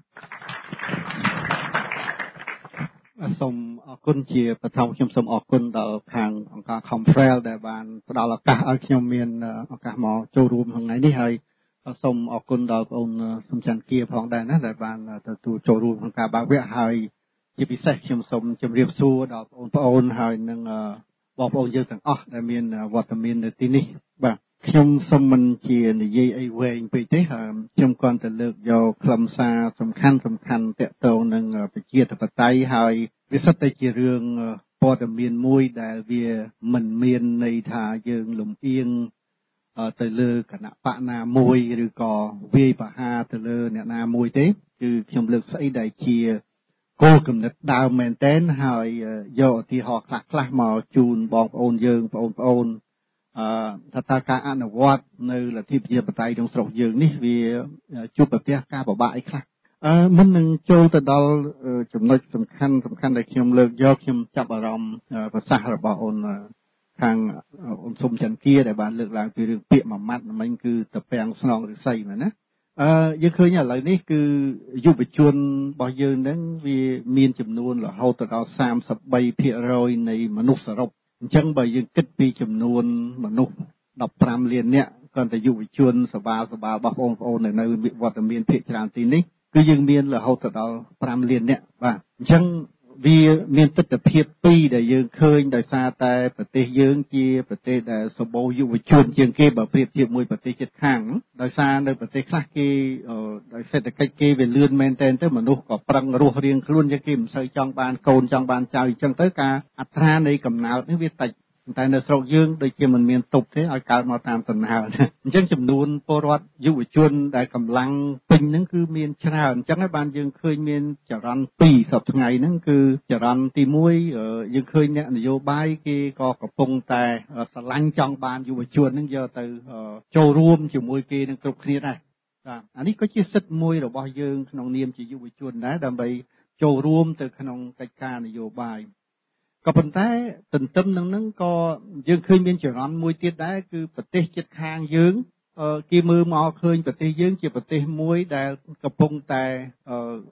សូមអរគុណជាបឋមខ្ញុំសូមអរគុណដល់ខាងអង្គការ Confrel ដែលបានផ្ដល់ឱកាសឲ្យខ្ញុំមានឱកាសមកចូលរួមក្នុងថ្ងៃនេះហើយសូមអរគុណដល់បងប្អូនសំច័ន្ទគាផងដែរណាដែលបានទទួលចូលរួមក្នុងការបើកវគ្គហើយជាពិសេសខ្ញុំសូមជម្រាបសួរដល់បងប្អូនហើយនិងបងប្អូនយើងទាំងអស់ដែលមានវត្តមាននៅទីនេះបាទខ្ញុំសូមមិនជានិយាយអីវែងពេកទេខ្ញុំគ្រាន់តែលើកយកខ្លឹមសារសំខាន់សំខាន់ទាក់ទងនឹងប្រជាធិបតេយ្យហើយវាសិតតែជារឿងព័ត៌មានមួយដែលវាមិនមានន័យថាយើងលំអៀងទៅលើគណៈបកណាមួយឬក៏វាយប្រហារទៅលើអ្នកណាមួយទេគឺខ្ញុំលើកស្អីដែលជាគោលគំនិតដើមមែនទែនហើយយកឧទាហរណ៍ខ្លះៗមកជូនបងប្អូនយើងបងប្អូនអឺថាតើការអនុវត្តនៅលទ្ធិប្រជាធិបតេយ្យក្នុងស្រុកយើងនេះវាជួបប្រទះការពិបាកអីខ្លះអឺមុននឹងចូលទៅដល់ចំណុចសំខាន់សំខាន់ដែលខ្ញុំលើកយកខ្ញុំចាប់អារម្មណ៍ប្រសាសន៍របស់អូនខាងអូនសុំច័ន្ទគាដែលបានលើកឡើងពីរឿងពាក្យមួយម៉ាត់មិញគឺតពាំងស្នងឫស្សីមែនណាអឺយើងឃើញឥឡូវនេះគឺយុវជនរបស់យើងហ្នឹងវាមានចំនួនរហូតដល់សាមសិបបីភាគរយនៃមនុស្សសរុបអញ្ចឹងបើយើងគិតពីចំនួនមនុស្សដប់ប្រាំលាននាក់គ្រាន់តែយុវជនសបាសបារបស់បងប្អូននៅវត្តមានភាគច្រើនទីនេះគឺយើងមានរហូតដល់ប្រាំលាននាក់បាទអញ្ចឹងវាមានទស្សនវិជ្ជាពីរដែលយើងឃើញដោយសារតែប្រទេសយើងជាប្រទេសដែលសម្បូរយុវជនជាងគេបើប្រៀបធៀបមួយប្រទេសជិតខាងដោយសារនៅប្រទេសខ្លះគេដោយសេដ្ឋកិច្ចគេវាលឿនមែនទែនទៅមនុស្សក៏ប្រឹងរស់រៀងខ្លួនជាងគេមិនសូវចង់បានកូនចង់បានចៅអញ្ចឹងទៅការអត្រានៃកំណើតនេះវាតិចតែនៅស្រុកយើងដូចជាមិនមានទប់ទេឲ្យកើតមកតាមដំណើរអញ្ចឹងចំនួនពលរដ្ឋយុវជនដែលកម្លាំងពេញហ្នឹងគឺមានច្រើនអញ្ចឹងហើយបានយើងឃើញមានចរន្តពីរសប្តាហ៍ថ្ងៃហ្នឹងគឺចរន្តទីមួយយើងឃើញអ្នកនយោបាយគេក៏កំពុងតែស្រឡាញ់ចង់បានយុវជនហ្នឹងយកទៅចូលរួមជាមួយគេនឹងគ្រប់គ្នាដែរបាទអានេះក៏ជាសិទ្ធិមួយរបស់យើងក្នុងនាមជាយុវជនដែរដើម្បីចូលរួមទៅក្នុងកិច្ចការនយោបាយក៏ប៉ុន្តែទន្ទឹមនឹងហ្នឹងក៏យើងឃើញមានចរន្តមួយទៀតដែរគឺប្រទេសជិតខាងយើងគេមើលមកឃើញប្រទេសយើងជាប្រទេសមួយដែលកំពុងតែ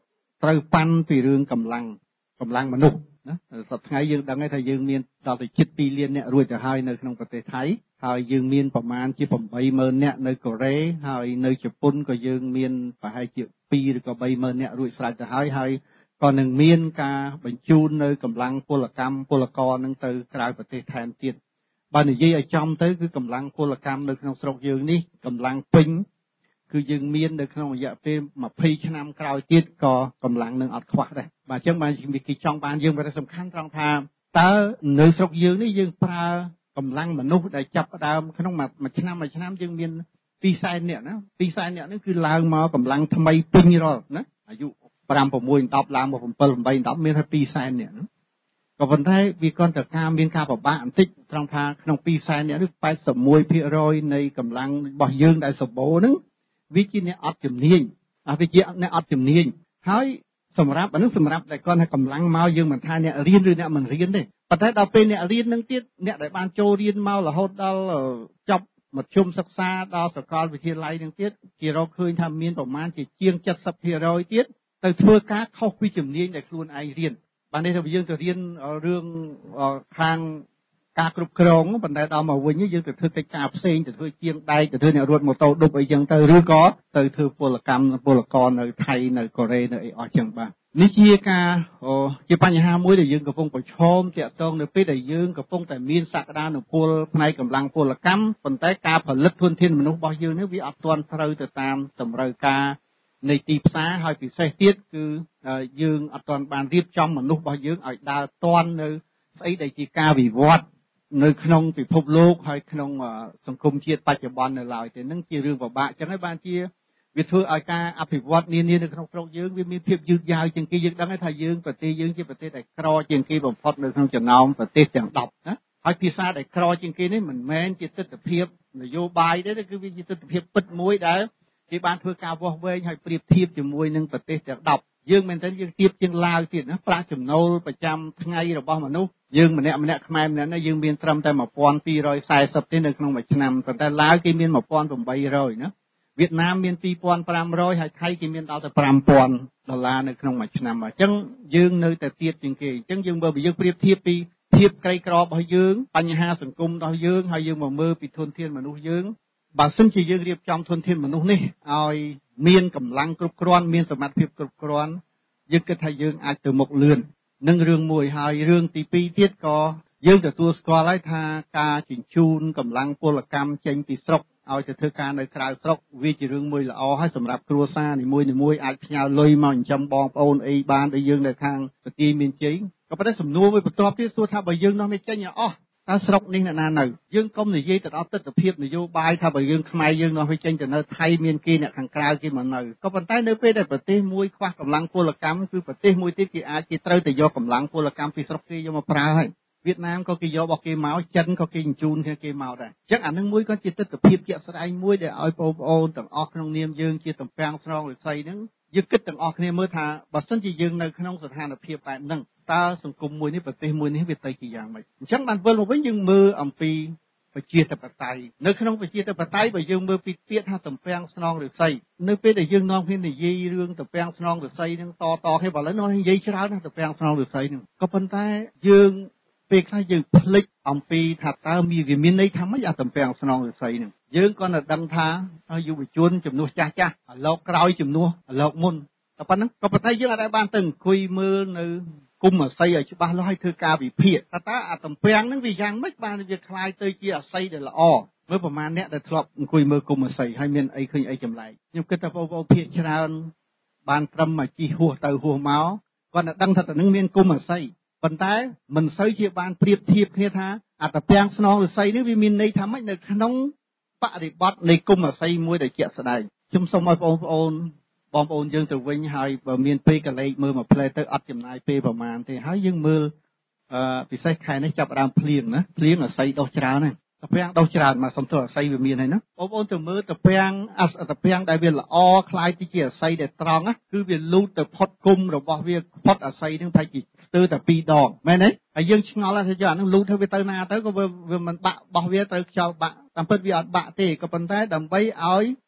ត្រូវប៉ាន់ពីរឿងកម្លាំងកម្លាំងមនុស្សណាសប្តាហ៍ថ្ងៃយើងដឹងហើយថាយើងមានដល់ទៅជិតពីរលានអ្នករួចទៅហើយនៅក្នុងប្រទេសថៃហើយយើងមានប្រមាណជាeight thousandអ្នកនៅកូរ៉េហើយនៅជប៉ុនក៏យើងមានប្រហែលជាtwoឬក៏three thousandអ្នករួចស្រេចទៅហើយហើយក៏នឹងមានការបញ្ជូននៅកម្លាំងពលកម្មពលករនឹងទៅក្រៅប្រទេសថែមទៀតបើនិយាយឲ្យចំទៅគឺកម្លាំងពលកម្មនៅក្នុងស្រុកយើងនេះកម្លាំងពេញគឺយើងមាននៅក្នុងរយៈពេលtwentyឆ្នាំក្រោយទៀតក៏កម្លាំងនឹងអត់ខ្វះដែរបាទអញ្ចឹងបានគេចង់បានយើងវាសំខាន់ត្រង់ថាតើនៅស្រុកយើងនេះយើងប្រើកម្លាំងមនុស្សដែលចាប់ផ្ដើមក្នុងមួយឆ្នាំមួយឆ្នាំយើងមានtwoសែននាក់ណាtwoសែននាក់ហ្នឹងគឺឡើងមកកម្លាំងថ្មីពេញរាល់ណាអាយុfive six tenឡើងមកseven eight tenមានតែtwoសែននាក់ក៏ប៉ុន្តែវាគ្រាន់តែការមានការពិបាកបន្តិចត្រង់ថាក្នុងtwoសែននាក់នេះeighty-one percent នៃកម្លាំងរបស់យើងដែលសម្បូរហ្នឹងវាជាអ្នកអត់ជំនាញអាវាជាអ្នកអត់ជំនាញហើយសម្រាប់អានឹងសម្រាប់តែគាត់ថាកម្លាំងមកយើងមិនថាអ្នករៀនឬអ្នកមិនរៀនទេប៉ុន្តែដល់ពេលអ្នករៀននឹងទៀតអ្នកដែលបានចូលរៀនមករហូតដល់ចប់មធ្យមសិក្សាដល់សាកលវិទ្យាល័យនឹងទៀតគេរកឃើញថាមានប្រមាណជាជាងseventy percent ទៀតទៅធ្វើការខុសពីជំនាញដែលខ្លួនឯងរៀនបាននេះថាយើងទៅរៀនរឿងខាងការគ្រប់គ្រងប៉ុន្តែដល់មកវិញយើងទៅធ្វើកិច្ចការផ្សេងទៅធ្វើជាងដែកទៅធ្វើអ្នករត់ម៉ូតូឌុបអីចឹងទៅឬក៏ទៅធ្វើពលកម្មពលករនៅថៃនៅកូរ៉េនៅអីអស់ចឹងបាទនេះជាការជាបញ្ហាមួយដែលយើងកំពុងប្រឈមទាក់ទងនៅពេលដែលយើងកំពុងតែមានសក្តានុពលផ្នែកកម្លាំងពលកម្មប៉ុន្តែការផលិតធនធានមនុស្សរបស់យើងនេះវាអត់ទាន់ត្រូវទៅតាមតម្រូវការនៃទីផ្សារហើយពិសេសទៀតគឺយើងអត់ទាន់បានរៀបចំមនុស្សរបស់យើងឲ្យដើរទាន់នៅស្អីដែលជាការវិវត្តនៅក្នុងពិភពលោកហើយក្នុងសង្គមជាតិបច្ចុប្បន្ននៅឡើយទេនឹងជារឿងពិបាកចឹងហើយបានជាវាធ្វើឲ្យការអភិវឌ្ឍនានានៅក្នុងស្រុកយើងវាមានភាពយឺតយ៉ាវជាងគេយើងដឹងថាយើងប្រទេសយើងជាប្រទេសដែលក្រជាងគេបំផុតនៅក្នុងចំណោមប្រទេសទាំងtenណាហើយភាសាដែលក្រជាងគេនេះមិនមែនជាទស្សនវិជ្ជានយោបាយទេគឺវាជាទស្សនវិជ្ជាពិតមួយដែលគេបានធ្វើការវាស់វែងហើយប្រៀបធៀបជាមួយនឹងប្រទេសទាំងtenយើងមែនតើយើងទៀបជាងឡាវទៀតណាប្រាក់ចំណូលប្រចាំថ្ងៃរបស់មនុស្សយើងម្នាក់ម្នាក់ខ្មែរម្នាក់ណាយើងមានត្រឹមតែtwelve fortyទេនៅក្នុងមួយឆ្នាំប៉ុន្តែឡាវគេមានeighteen hundredណាវៀតណាមមានtwo thousand five hundredហើយថៃគេមានដល់ទៅfive thousandដុល្លារនៅក្នុងមួយឆ្នាំអញ្ចឹងយើងនៅតែទៀបជាងគេអញ្ចឹងយើងបើយើងប្រៀបធៀបពីភាពក្រីក្ររបស់យើងបញ្ហាសង្គមរបស់យើងហើយយើងមកមើលពីធនធានមនុស្សយើងបើសិនជាយើងរៀបចំធនធានមនុស្សនេះឲ្យមានកម្លាំងគ្រប់គ្រាន់មានសមត្ថភាពគ្រប់គ្រាន់យើងគិតថាយើងអាចទៅមុខលឿននឹងរឿងមួយហើយរឿងទីtwoទៀតក៏យើងទទួលស្គាល់ហើយថាការជញ្ជូនកម្លាំងពលកម្មចេញពីស្រុកឲ្យទៅធ្វើការនៅក្រៅស្រុកវាជារឿងមួយល្អហើយសម្រាប់គ្រួសារនីមួយៗអាចផ្ញើលុយមកចិញ្ចឹមបងប្អូនអីបានដែលយើងនៅខាងប្រទេសមានជ័យក៏ប៉ុន្តែសំណួរមួយបន្ទាប់ទៀតសួរថាបើយើងនោះមិនចេញឲ្យអស់តើស្រុកនេះអ្នកណានៅយើងកុំនិយាយទៅដល់ទស្សនវិជ្ជានយោបាយថាបើយើងខ្មែរយើងនោះវាចេញទៅនៅថៃមានគេអ្នកខាងក្រៅគេមកនៅក៏ប៉ុន្តែនៅពេលដែលប្រទេសមួយខ្វះកម្លាំងពលកម្មគឺប្រទេសមួយទៀតគេអាចគេត្រូវទៅយកកម្លាំងពលកម្មពីស្រុកគេយកមកប្រើហើយវៀតណាមក៏គេយករបស់គេមកចិនក៏គេបញ្ជូនគេមកដែរអញ្ចឹងអានឹងមួយក៏ជាទស្សនវិជ្ជាជាក់ស្ដែងមួយដែលឲ្យបងប្អូនទាំងអស់ក្នុងនាមយើងជាតំពាំងស្រងឫស្សីហ្នឹងយើងគិតទាំងអស់គ្នាមើលថាបើសិនជាយើងនៅក្នុងស្ថានភាពបែបហ្នឹងតើសង្គមមួយនេះប្រទេសមួយនេះវាទៅជាយ៉ាងម៉េចអញ្ចឹងបានវិលមកវិញយើងមើលអំពីប្រជាធិបតេយ្យនៅក្នុងប្រជាធិបតេយ្យបើយើងមើលពីពាក្យថាតំពាំងស្នងឫស្សីនៅពេលដែលយើងនាំគ្នានិយាយរឿងតំពាំងស្នងឫស្សីហ្នឹងតតគ្នាបើឥឡូវនិយាយច្រើនណាស់តំពាំងស្នងឫស្សីហ្នឹងក៏ប៉ុន្តែយើងពេលខ្លះយើងភ្លេចអំពីថាតើមានវាមានន័យថាម៉េចអាតំពាំងស្នងឫស្សីហ្នឹងយើងក៏នៅដឹងថាយុវជនជំនួសចាស់ចាស់ឥឡូវក្រោយជំនួសឥឡូវមុនតែប៉ុណ្្នឹងក៏ប៉ុន្តែយើងអាចបានទៅអង្គុយមើលនៅគុំអាស័យឲ្យច្បាស់លាស់ឲ្យធ្វើការវិភាគថាតើអាតំពាំងហ្នឹងវាយ៉ាងម៉េចបានវាคล้ายទៅជាអាស័យដែលល្អមើលប្រហែលអ្នកដែលធ្លាប់អង្គុយមើលគុំអាស័យហើយមានអីឃើញអីចម្លែកខ្ញុំគិតថាបងប្អូនភាគច្រើនបានត្រឹមមកជិះហួសទៅហួសមកគាត់នឹងដឹងថាទៅនឹងមានគុំអាស័យប៉ុន្តែមិនសូវជាបានប្រៀបធៀបគ្នាថាអាតំពាំងស្នងឫស្សីនេះវាមានន័យថាម៉េចនៅក្នុងបរិបទនៃគុំអាស័យមួយដែលជាក់ស្ដែងខ្ញុំសូមឲ្យបងប្អូនបងប្អូនយើងទៅវិញហើយបើមានពេលកលេចមើលមួយផ្លែទៅអត់ចំណាយពេលប្រមាណទេហើយយើងមើលអឺពិសេសខែនេះចាប់ដើមភ្លៀងណាភ្លៀងអាស័យដុះច្រើនណាតំពាំងដុះច្រើនមកសំទោសអាស័យវាមានហើយណាបងប្អូនទៅមើលតំពាំងអាតំពាំងដែលវាល្អคล้ายទៅជាអាស័យដែលត្រង់ណាគឺវាលូតទៅផុតគុំរបស់វាផុតអាស័យនឹងប្រហែលជាស្ទើរតែពីរដងមែនទេហើយយើងឆ្ងល់ថាយកអានឹងលូតទៅវាទៅណាទៅក៏វាវាមិនបាក់របស់វាទៅខ្យល់បាក់តាមពិតវាអត់បាក់ទេក៏ប៉ុន្តែដើម្បីឲ្យ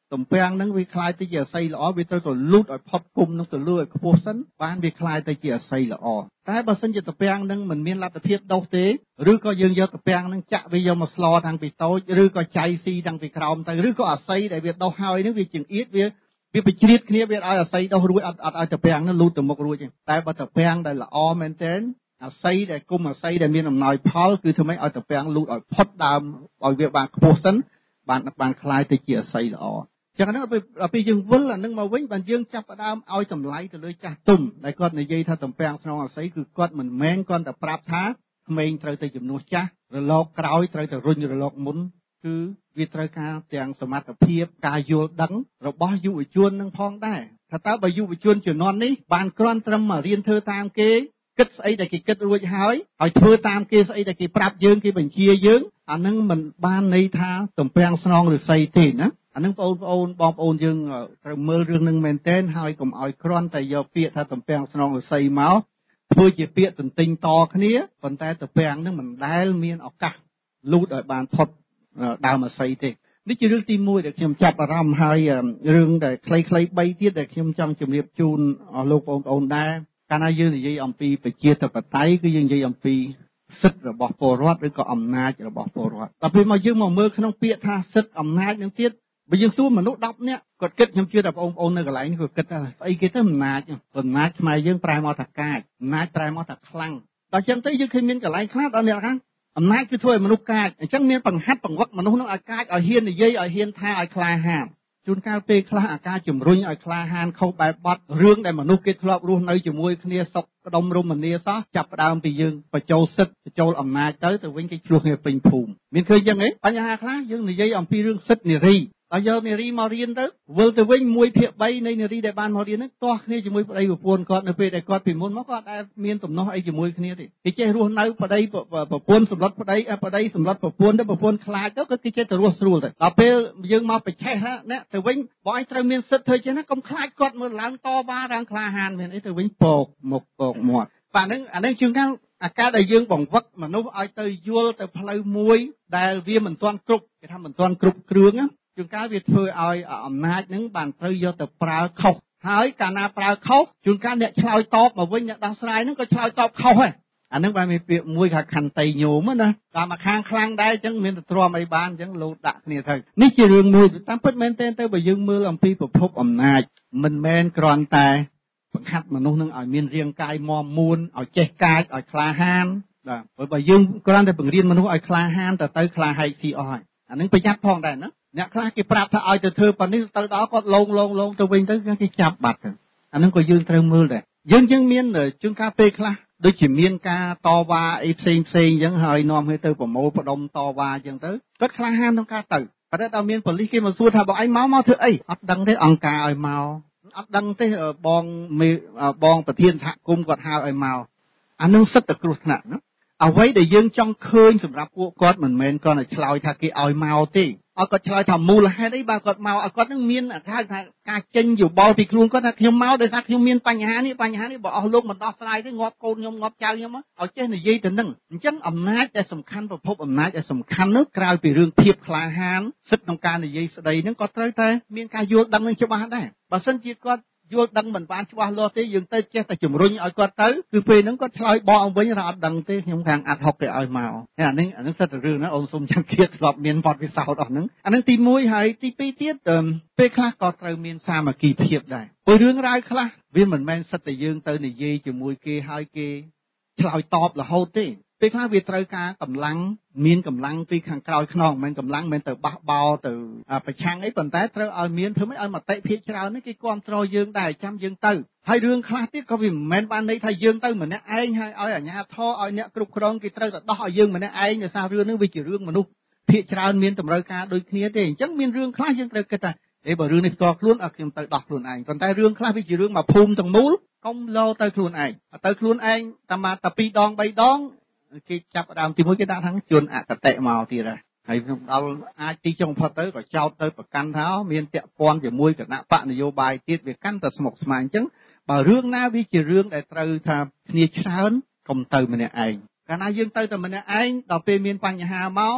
តំពាំងហ្នឹងវាคล้ายទៅជាអស័យល្អវាត្រូវទៅលូតឲ្យផុតគុំនឹងទៅលើឲ្យខ្ពស់សិនបានវាคล้ายទៅជាអស័យល្អតែបើសិនជាតំពាំងហ្នឹងមិនមានលទ្ធភាពដុះទេឬក៏យើងយកតំពាំងហ្នឹងចាក់វាយកមកស្លតាំងពីតូចឬក៏ចៃស៊ីតាំងពីក្រោមទៅឬក៏អស័យដែលវាដុះហើយហ្នឹងវាចង្អៀតវាវាបជ្រៀតគ្នាវាឲ្យអស័យដុះរួចអត់អត់ឲ្យតំពាំងហ្នឹងលូតទៅមុខរួចទេតែបើតំពាំងដែលល្អមែនទែនអស័យដែលគុំអស័យដែលមានអំណោយផលគឺធ្វើម៉េចឲ្យតំពាំងលូតឲ្យផុតដើមឲ្យវាបានខ្ពស់សិនបានបានคล้ายទៅជាអស័យល្អចឹងហ្នឹងដល់ពេលយើងវិលអានឹងមកវិញបានយើងចាប់ផ្ដើមឲ្យតម្លៃទៅលើចាស់ទុំដែលគាត់និយាយថាតំពាំងស្នងអស័យគឺគាត់មិនមែនគាត់តែប្រាប់ថាក្មេងត្រូវទៅជំនួសចាស់រលកក្រោយត្រូវទៅរុញរលកមុនគឺវាត្រូវការទាំងសមត្ថភាពការយល់ដឹងរបស់យុវជននឹងផងដែរថាតើបើយុវជនជំនាន់នេះបានគ្រាន់ត្រឹមមករៀនធ្វើតាមគេគិតស្អីដែលគេគិតរួចហើយឲ្យធ្វើតាមគេស្អីដែលគេប្រាប់យើងគេបញ្ជាយើងអានឹងមិនបានន័យថាតំពាំងស្នងឫស្សីទេណាអានឹងបងប្អូនបងប្អូនយើងត្រូវមើលរឿងនឹងមែនទែនហើយកុំឲ្យគ្រាន់តែយកពាក្យថាតំពាំងស្នងឫស្សីមកធ្វើជាពាក្យទន្ទិញតគ្នាប៉ុន្តែតំពាំងនឹងមិនដែលមានឱកាសលូតឲ្យបានផុតដើមអស័យទេនេះជារឿងទីមួយដែលខ្ញុំចាប់អារម្មណ៍ហើយរឿងដែលខ្លីៗបីទៀតដែលខ្ញុំចង់ជម្រាបជូនអស់លោកបងប្អូនដែរកាលណាយើងនិយាយអំពីប្រជាធិបតេយ្យគឺយើងនិយាយអំពីសិទ្ធិរបស់ពលរដ្ឋឬក៏អំណាចរបស់ពលរដ្ឋដល់ពេលមកយើងមកមើលក្នុងពាក្យថាសិទ្ធិអំណាចនឹងទៀតបើយើងសួរមនុស្សដប់នាក់គាត់គិតខ្ញុំជឿថាបងប្អូននៅកន្លែងនេះគាត់គិតថាស្អីគេទៅអំណាចអំណាចខ្មែរយើងប្រែមកថាកាចអំណាចប្រែមកថាខ្លាំងដល់ចឹងទៅយើងឃើញមានកន្លែងខ្លះដល់អ្នកខាងអំណាចគឺធ្វើឲ្យមនុស្សកាចអញ្ចឹងមានបង្ហាត់បង្វឹកមនុស្សនឹងឲ្យកាចឲ្យហ៊ាននិយាយឲ្យហ៊ានថាឲ្យក្លាហានជួនកាលពេលខ្លះអាការជំរុញឲ្យក្លាហានខុសបែបបទរឿងដែលមនុស្សគេធ្លាប់រស់នៅជាមួយគ្នាសុខក្តុមរមនាសោះចាប់ផ្ដើមពីយើងបញ្ចូលសិទ្ធិបញ្ចូលអំណាចទៅទៅវិញគេឆ្លោះគ្នាពេញភូមិមានឃើញចឹងទេបញ្ហាខ្លះយើងនិយាយអំពីរឿងសិទ្ធិនារីដល់យកនារីមករៀនទៅវិលទៅវិញមួយភាគបីនៃនារីដែលបានមករៀនហ្នឹងទាស់គ្នាជាមួយប្តីប្រពន្ធគាត់នៅពេលដែលគាត់ពីមុនមកគាត់ដែលមានទំនាស់អីជាមួយគ្នាទេគេចេះរស់នៅប្តីប្រពន្ធសម្លុតប្តីប្តីសម្លុតប្រពន្ធទៅប្រពន្ធខ្លាចទៅគាត់គេចេះទៅរស់ស្រួលទៅដល់ពេលយើងមកប្រឆេះណាទៅវិញបងឯងត្រូវមានសិទ្ធិធ្វើចឹងណាកុំខ្លាចគាត់មើលឡើងតវ៉ារាំងក្លាហានមានអីទៅវិញពកមុខពកមាត់បាទហ្នឹងអានេះជាងកាលអាការដែលយើងបង្វឹកមនុស្សឲ្យទៅយល់ទៅផ្លូវមួយដែលវាមិនទាន់គ្រប់គេថាមិនទាន់គ្រប់គ្រឿងណាជួនកាលវាធ្វើឲ្យអំណាចហ្នឹងបានត្រូវយកទៅប្រើខុសហើយកាលណាប្រើខុសជួនកាលអ្នកឆ្លើយតបមកវិញអ្នកដោះស្រាយហ្នឹងក៏ឆ្លើយតបខុសដែរអាហ្នឹងបានមានពាក្យមួយថាខន្តីញោមណាតាមមកខាងខ្លាំងដែរអញ្ចឹងមានទៅទ្រាំអីបានអញ្ចឹងលោតដាក់គ្នាទៅនេះជារឿងមួយតាមពិតមែនទែនទៅបើយើងមើលអំពីប្រភពអំណាចមិនមែនគ្រាន់តែបង្ហាត់មនុស្សនឹងឲ្យមានរាងកាយមាំមួនឲ្យចេះកាចឲ្យក្លាហានបាទព្រោះបើយើងគ្រាន់តែបង្រៀនមនុស្សឲ្យក្លាហានទៅទៅក្លាហែកស៊ីអស់ហើយអាហ្នឹងប្រយ័ត្នផងដែរណាអ្នកខ្លះគេប្រាប់ថាឲ្យទៅធ្វើប៉ុណ្នេះទៅដល់គាត់លងលងលងទៅវិញទៅគេចាប់បាត់ទៅអាហ្នឹងក៏យើងត្រូវមើលដែរយើងយើងមានជួនកាលពេលខ្លះដូចជាមានការតវ៉ាអីផ្សេងផ្សេងអញ្ចឹងហើយនាំគ្នាទៅប្រមូលផ្ដុំតវ៉ាអញ្ចឹងទៅគាត់ក្លាហានក្នុងការទៅប៉ុន្តែដល់មានប៉ូលីសគេមកសួរថាបងឯងមកមកធ្វើអីអត់ដឹងទេអង្គការឲ្យមកអត់ដឹងទេបងមេបងប្រធានសហគមន៍គាត់ហៅឲ្យមកអានឹងសិតតែគ្រោះថ្នាក់ណាអ្វីដែលយើងចង់ឃើញសម្រាប់ពួកគាត់មិនមែនគ្រាន់តែឆ្លើយថាគេឲ្យមកទេឲ្យគាត់ឆ្លើយថាមូលហេតុអីបើគាត់មកឲ្យគាត់នឹងមានហៅថាការចេញយោបល់ពីខ្លួនគាត់ថាខ្ញុំមកដោយសារខ្ញុំមានបញ្ហានេះបញ្ហានេះបើអស់លោកមិនដោះស្រាយទេងាប់កូនខ្ញុំងាប់ចៅខ្ញុំឲ្យចេះនិយាយទៅនឹងអញ្ចឹងអំណាចដែលសំខាន់ប្រភពអំណាចដែលសំខាន់នោះក្រៅពីរឿងភាពក្លាហានសិទ្ធិក្នុងការនិយាយស្ដីហ្នឹងក៏ត្រូវតែមានការយល់ដឹងនឹងច្បាស់ដែរបើសិនជាគាត់យល់ដឹងមិនបានច្បាស់លាស់ទេយើងទៅចេះតែជំរុញឲ្យគាត់ទៅគឺពេលហ្នឹងគាត់ឆ្លើយបកអំវិញរអត់ដឹងទេខ្ញុំខាងអាត់ហុកគេឲ្យមកអានេះអានេះសិតតែរឿងណាអូនសុំចាំគៀតធ្លាប់មានវត្តវិសោធន៍អស់ហ្នឹងអានឹងទីមួយហើយទីពីរទៀតពេលខ្លះក៏ត្រូវមានសាមគ្គីភាពដែរព្រោះរឿងរ៉ាវខ្លះវាមិនមែនសិតតែយើងទៅនិយាយជាមួយគេឲ្យគេឆ្លើយតបរហូតទេពេលខ្លះវាត្រូវការកម្លាំងមានកម្លាំងពីខាងក្រោយខ្នងមិនកម្លាំងមិនទៅបះបោទៅប្រឆាំងអីប៉ុន្តែត្រូវឲ្យមានធ្វើម៉េចឲ្យមតិភាគច្រើននេះគេគ្រប់គ្រងយើងដែរចាំយើងទៅហើយរឿងខ្លះទៀតក៏វាមិនមែនបានន័យថាយើងទៅម្នាក់ឯងហើយឲ្យអាជ្ញាធរឲ្យអ្នកគ្រប់គ្រងគេត្រូវតែដោះឲ្យយើងម្នាក់ឯងដោយសាររឿងនេះវាជារឿងមនុស្សភាគច្រើនមានតម្រូវការដូចគ្នាទេអញ្ចឹងមានរឿងខ្លះយើងត្រូវគិតថាអេបើរឿងនេះផ្ទាល់ខ្លួនឲ្យខ្ញុំទៅដោះខ្លួនឯងប៉ុន្តែរឿងខ្លះវាជារឿងមកភូមិទាំងមូលកុំលោទៅខ្លួនឯងទៅខ្លួនឯងតាមតែពីរដងបីដងគេចាប់ដើមទីមួយគេដាក់ថាជួនអកតេមកទៀតហើយហើយខ្ញុំដល់អាចទីចុងផុតទៅក៏ចោតទៅប្រកាន់ថាមានពាក់ព័ន្ធជាមួយគណៈបកនយោបាយទៀតវាកាន់តែស្មុគស្មាញអញ្ចឹងបើរឿងណាវាជារឿងដែលត្រូវថាគ្នាច្រើនកុំទៅម្នាក់ឯងកាលណាយើងទៅតែម្នាក់ឯងដល់ពេលមានបញ្ហាមក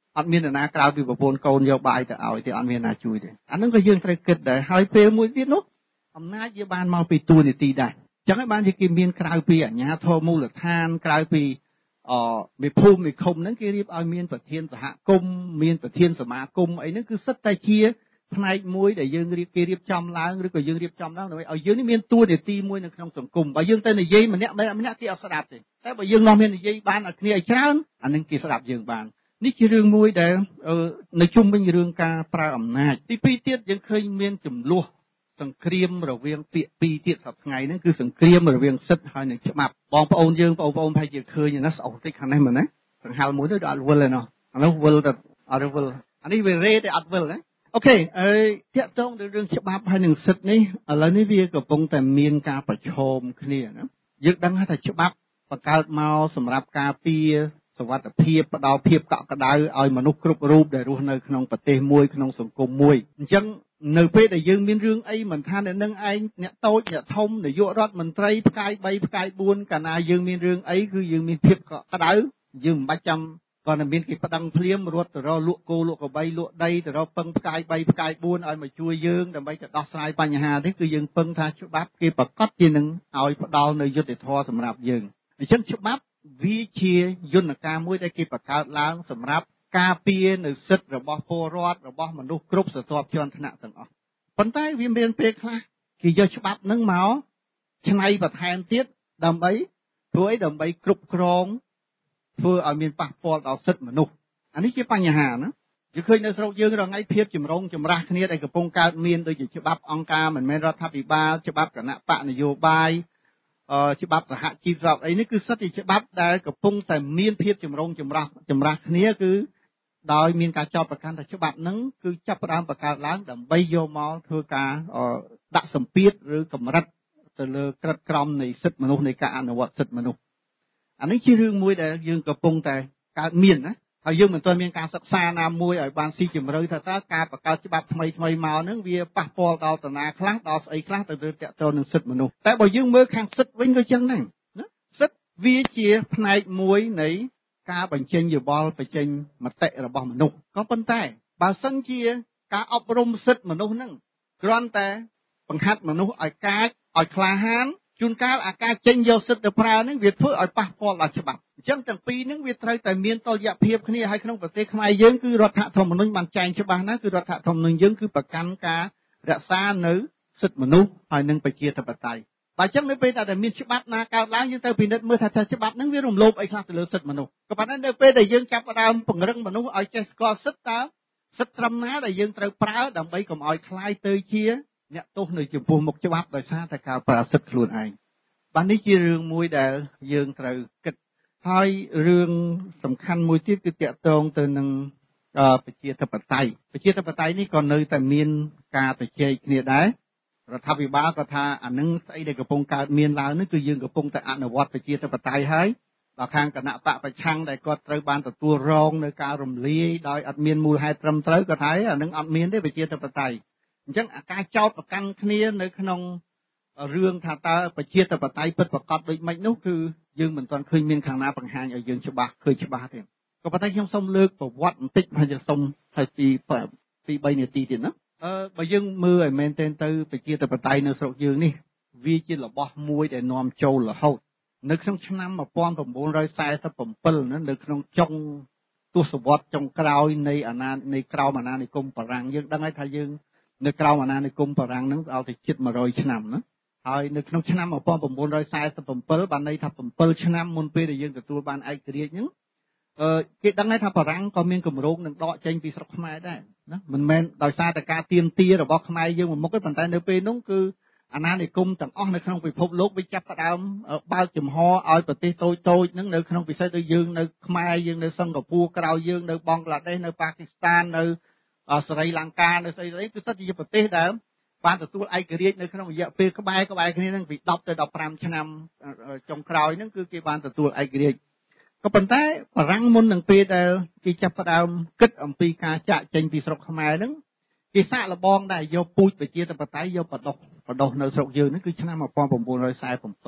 អត់មានអ្នកណាក្រៅពីប្រពន្ធកូនយកបាយទៅឲ្យទេអត់មានណាជួយទេអាហ្នឹងក៏យើងត្រូវគិតដែរហើយពេលមួយទៀតនោះអំណាចវាបានមកពីតួនាទីដែរអញ្ចឹងហើយបានជាគេមានក្រៅពីអាជ្ញាធរមូលដ្ឋានក្រៅពីអមេភូមិមេឃុំហ្នឹងគេរៀបឲ្យមានប្រធានសហគមន៍មានប្រធានសមាគមអីហ្នឹងគឺសិតតែជាផ្នែកមួយដែលយើងរៀបគេរៀបចំឡើងឬក៏យើងរៀបចំឡើងដើម្បីឲ្យយើងនេះមានតួនាទីមួយនៅក្នុងសង្គមបើយើងទៅនិយាយម្នាក់ម្នាក់គេអត់ស្ដាប់ទេតែបើយើងនាំមាននិយាយបានឲ្យគ្នាឲ្យច្រើនអានឹងគេស្ដាប់យើងបាននេះជារឿងមួយដែលនៅជុំវិញរឿងការប្រើអំណាចទីពីរទៀតយើងឃើញមានចំនួនសង្គ្រាមរវាងពាក្យពីរទៀតសប្តាហ៍ថ្ងៃហ្នឹងគឺសង្គ្រាមរវាងសិទ្ធិហើយនិងច្បាប់បងប្អូនយើងបងប្អូនប្រហែលជាឃើញណាស្អុះតិចខាងនេះមែនណាសង្ហល់មួយទៅអត់វិលទេណោះឥឡូវវិលទៅអត់វិលអានេះវារេតែអត់វិលណាអូខេហើយតាក់ទងទៅរឿងច្បាប់ហើយនឹងសិទ្ធិនេះឥឡូវនេះវាកំពុងតែមានការប្រឈមគ្នាណាយើងដឹងថាច្បាប់បង្កើតមកសម្រាប់ការពារសុវត្ថិភាពផ្ដល់ភាពកក់ក្ដៅឲ្យមនុស្សគ្រប់រូបដែលរស់នៅក្នុងប្រទេសមួយក្នុងសង្គមមួយអញ្ចឹងនៅពេលដែលយើងមានរឿងអីមិនថាអ្នកនឹងឯងអ្នកតូចអ្នកធំនាយករដ្ឋមន្ត្រីផ្កាយបីផ្កាយបួនកាលណាយើងមានរឿងអីគឺយើងមានភាពកក់ក្ដៅយើងមិនបាច់ចាំគាត់តែមានគេប្តឹងភ្លាមរត់ទៅរកលក់គោលក់ក្របីលក់ដីទៅរកពឹងផ្កាយបីផ្កាយបួនឲ្យមកជួយយើងដើម្បីទៅដោះស្រាយបញ្ហានេះគឺយើងពឹងថាច្បាប់គេប្រកាសជានឹងឲ្យផ្ដល់នៅយុត្តិធម៌សម្រាប់យើងអញ្ចឹងច្បាប់វាជាយន្តការមួយដែលគេបង្កើតឡើងសម្រាប់ការពារនៅសិទ្ធិរបស់ពលរដ្ឋរបស់មនុស្សគ្រប់ស្រទាប់ជាន់ថ្នាក់ទាំងអស់ប៉ុន្តែវាមានពេលខ្លះគេយកច្បាប់នឹងមកច្នៃបន្ថែមទៀតដើម្បីធ្វើអីដើម្បីគ្រប់គ្រងធ្វើឲ្យមានប៉ះពាល់ដល់សិទ្ធិមនុស្សអានេះជាបញ្ហាណាយើងឃើញនៅស្រុកយើងរងថ្ងៃភាពចម្រុងចម្រាស់គ្នាដែលកំពុងកើតមានដូចជាច្បាប់អង្គការមិនមែនរដ្ឋាភិបាលច្បាប់គណៈបកនយោបាយអឺច្បាប់សហជីពស្រាប់អីនេះគឺសិទ្ធិជាច្បាប់ដែលកំពុងតែមានភាពចម្រុងចម្រាស់ចម្រាស់គ្នាគឺដោយមានការចោទប្រកាន់ថាច្បាប់ហ្នឹងគឺចាប់ផ្ដើមបង្កើតឡើងដើម្បីយកមកធ្វើការដាក់សម្ពាធឬកម្រិតទៅលើក្រិតក្រមនៃសិទ្ធិមនុស្សនៃការអនុវត្តសិទ្ធិមនុស្សអានេះជារឿងមួយដែលយើងកំពុងតែកើតមានណាហើយយើងមិនទាន់មានការសិក្សាណាមួយឲ្យបានស៊ីជម្រៅថាតើការបង្កើតច្បាប់ថ្មីថ្មីមកហ្នឹងវាប៉ះពាល់ដល់តាណាខ្លះដល់ស្អីខ្លះទៅលើតកតនឹងសិទ្ធិមនុស្សតែបើយើងមើលខាងសិទ្ធិវិញក៏ចឹងដែរណាសិទ្ធិវាជាផ្នែកមួយនៃការបញ្ចេញយោបល់បញ្ចេញមតិរបស់មនុស្សក៏ប៉ុន្តែបើសិនជាការអប់រំសិទ្ធិមនុស្សហ្នឹងគ្រាន់តែបង្ហាត់មនុស្សឲ្យកាចឲ្យក្លាហានជួនកាលអាការចេញយកសិទ្ធិទៅប្រើហ្នឹងវាធ្វើឲ្យប៉ះពាល់ដល់ច្បាប់អញ្ចឹងទាំងពីរហ្នឹងវាត្រូវតែមានតុល្យភាពគ្នាហើយក្នុងប្រទេសខ្មែរយើងគឺរដ្ឋធម្មនុញ្ញបានចែងច្បាស់ណាស់គឺរដ្ឋធម្មនុញ្ញយើងគឺប្រកាន់ការរក្សានៅសិទ្ធិមនុស្សហើយនិងប្រជាធិបតេយ្យបើអញ្ចឹងនៅពេលដែលមានច្បាប់ណាកើតឡើងយើងត្រូវពិនិត្យមើលថាតើច្បាប់ហ្នឹងវារំលោភអីខ្លះទៅលើសិទ្ធិមនុស្សក៏ប៉ុន្តែនៅពេលដែលយើងចាប់ផ្ដើមពង្រឹងមនុស្សឲ្យចេះស្គាល់សិទ្ធិតើសិទ្ធិត្រឹមណាដែលយើងត្រូវប្រើដើម្បីកុំឲ្យคล้ายទៅជាអ្នកទោសនៅចំពោះមុខច្បាប់ដោយសារតែការប្រើសិទ្ធិខ្លួនឯងបាទនេះជារឿងមួយដែលយើងត្រូវគិតហើយរឿងសំខាន់មួយទៀតគឺតាក់ទងទៅនឹងប្រជាធិបតេយ្យប្រជាធិបតេយ្យនេះក៏នៅតែមានការប្រជែកគ្នាដែររដ្ឋាភិបាលក៏ថាអានឹងស្អីដែលកំពុងកើតមានឡើងនេះគឺយើងកំពុងតែអនុវត្តប្រជាធិបតេយ្យហើយដល់ខាងគណៈបកប្រឆាំងដែលគាត់ត្រូវបានទទួលរងនៅការរំលាយដោយអត់មានមូលហេតុត្រឹមត្រូវក៏ថាអានឹងអត់មានទេប្រជាធិបតេយ្យអញ្ចឹងអាការចោទប្រកាន់គ្នានៅក្នុងរឿងថាតើប្រជាធិបតេយ្យពិតប្រាកដដូចម៉េចនោះគឺយើងមិនទាន់ឃើញមានខាងណាបង្ហាញឲ្យយើងច្បាស់ឃើញច្បាស់ទេក៏ប៉ុន្តែខ្ញុំសូមលើកប្រវត្តិបន្តិចហើយសូមឲ្យទីពីរនាទីទៀតណាអឺបើយើងមើលឲ្យមែនទែនទៅប្រជាធិបតេយ្យនៅស្រុកយើងនេះវាជារបស់មួយដែលនាំចូលរហូតនៅក្នុងឆ្នាំmột nghìn chín trăm bốn mươi bảyនៅក្នុងចុងទសវត្សរ៍ចុងក្រោយនៃអាណានៃក្រោមអាណានិគមបារាំងយើងដឹងហើយថាយើងនៅក្រោមអាណានិគមបារាំងហ្នឹងឲ្យទៅជិតmột trămឆ្នាំណាហើយនៅក្នុងឆ្នាំmột nghìn chín trăm bốn mươi bảyបានន័យថាsevenឆ្នាំមុនពេលដែលយើងទទួលបានឯករាជ្យហ្នឹងអឺគេដឹងហើយថាបារាំងក៏មានគម្រោងនឹងដកចេញពីស្រុកខ្មែរដែរណាមិនមែនដោយសារតែការទៀមទារបស់ខ្មែរយើងមួយមុខទេប៉ុន្តែនៅពេលនោះគឺអាណានិគមទាំងអស់នៅក្នុងពិភពលោកវាចាប់ផ្ដើមបើកចំហឲ្យប្រទេសតូចតូចហ្នឹងនៅក្នុងពិសេសទៅយើងនៅខ្មែរយើងនៅសិង្ហបុរីក្រៅយើងនៅបង់ក្លាដេសនៅប៉ាគីស្ថាននៅស្រីលង្កានៅស្អីស្អីគឺសិតជាប្រទេសដែលបានទទួលឯករាជ្យនៅក្នុងរយៈពេលក្បែរក្បែរគ្នាហ្នឹងពីtenទៅfifteenឆ្នាំចុងក្រោយហ្នឹងគឺគេបានទទួលឯករាជ្យក៏ប៉ុន្តែបារាំងមុននឹងពេលដែលគេចាប់ផ្ដើមគិតអំពីការចាក់ចេញពីស្រុកខ្មែរហ្នឹងគេសាកល្បងដែរយកពូជប្រជាធិបតេយ្យយកបដោះបដោះនៅស្រុកយើងហ្នឹងគឺឆ្នាំmột nghìn chín trăm bốn mươi bảy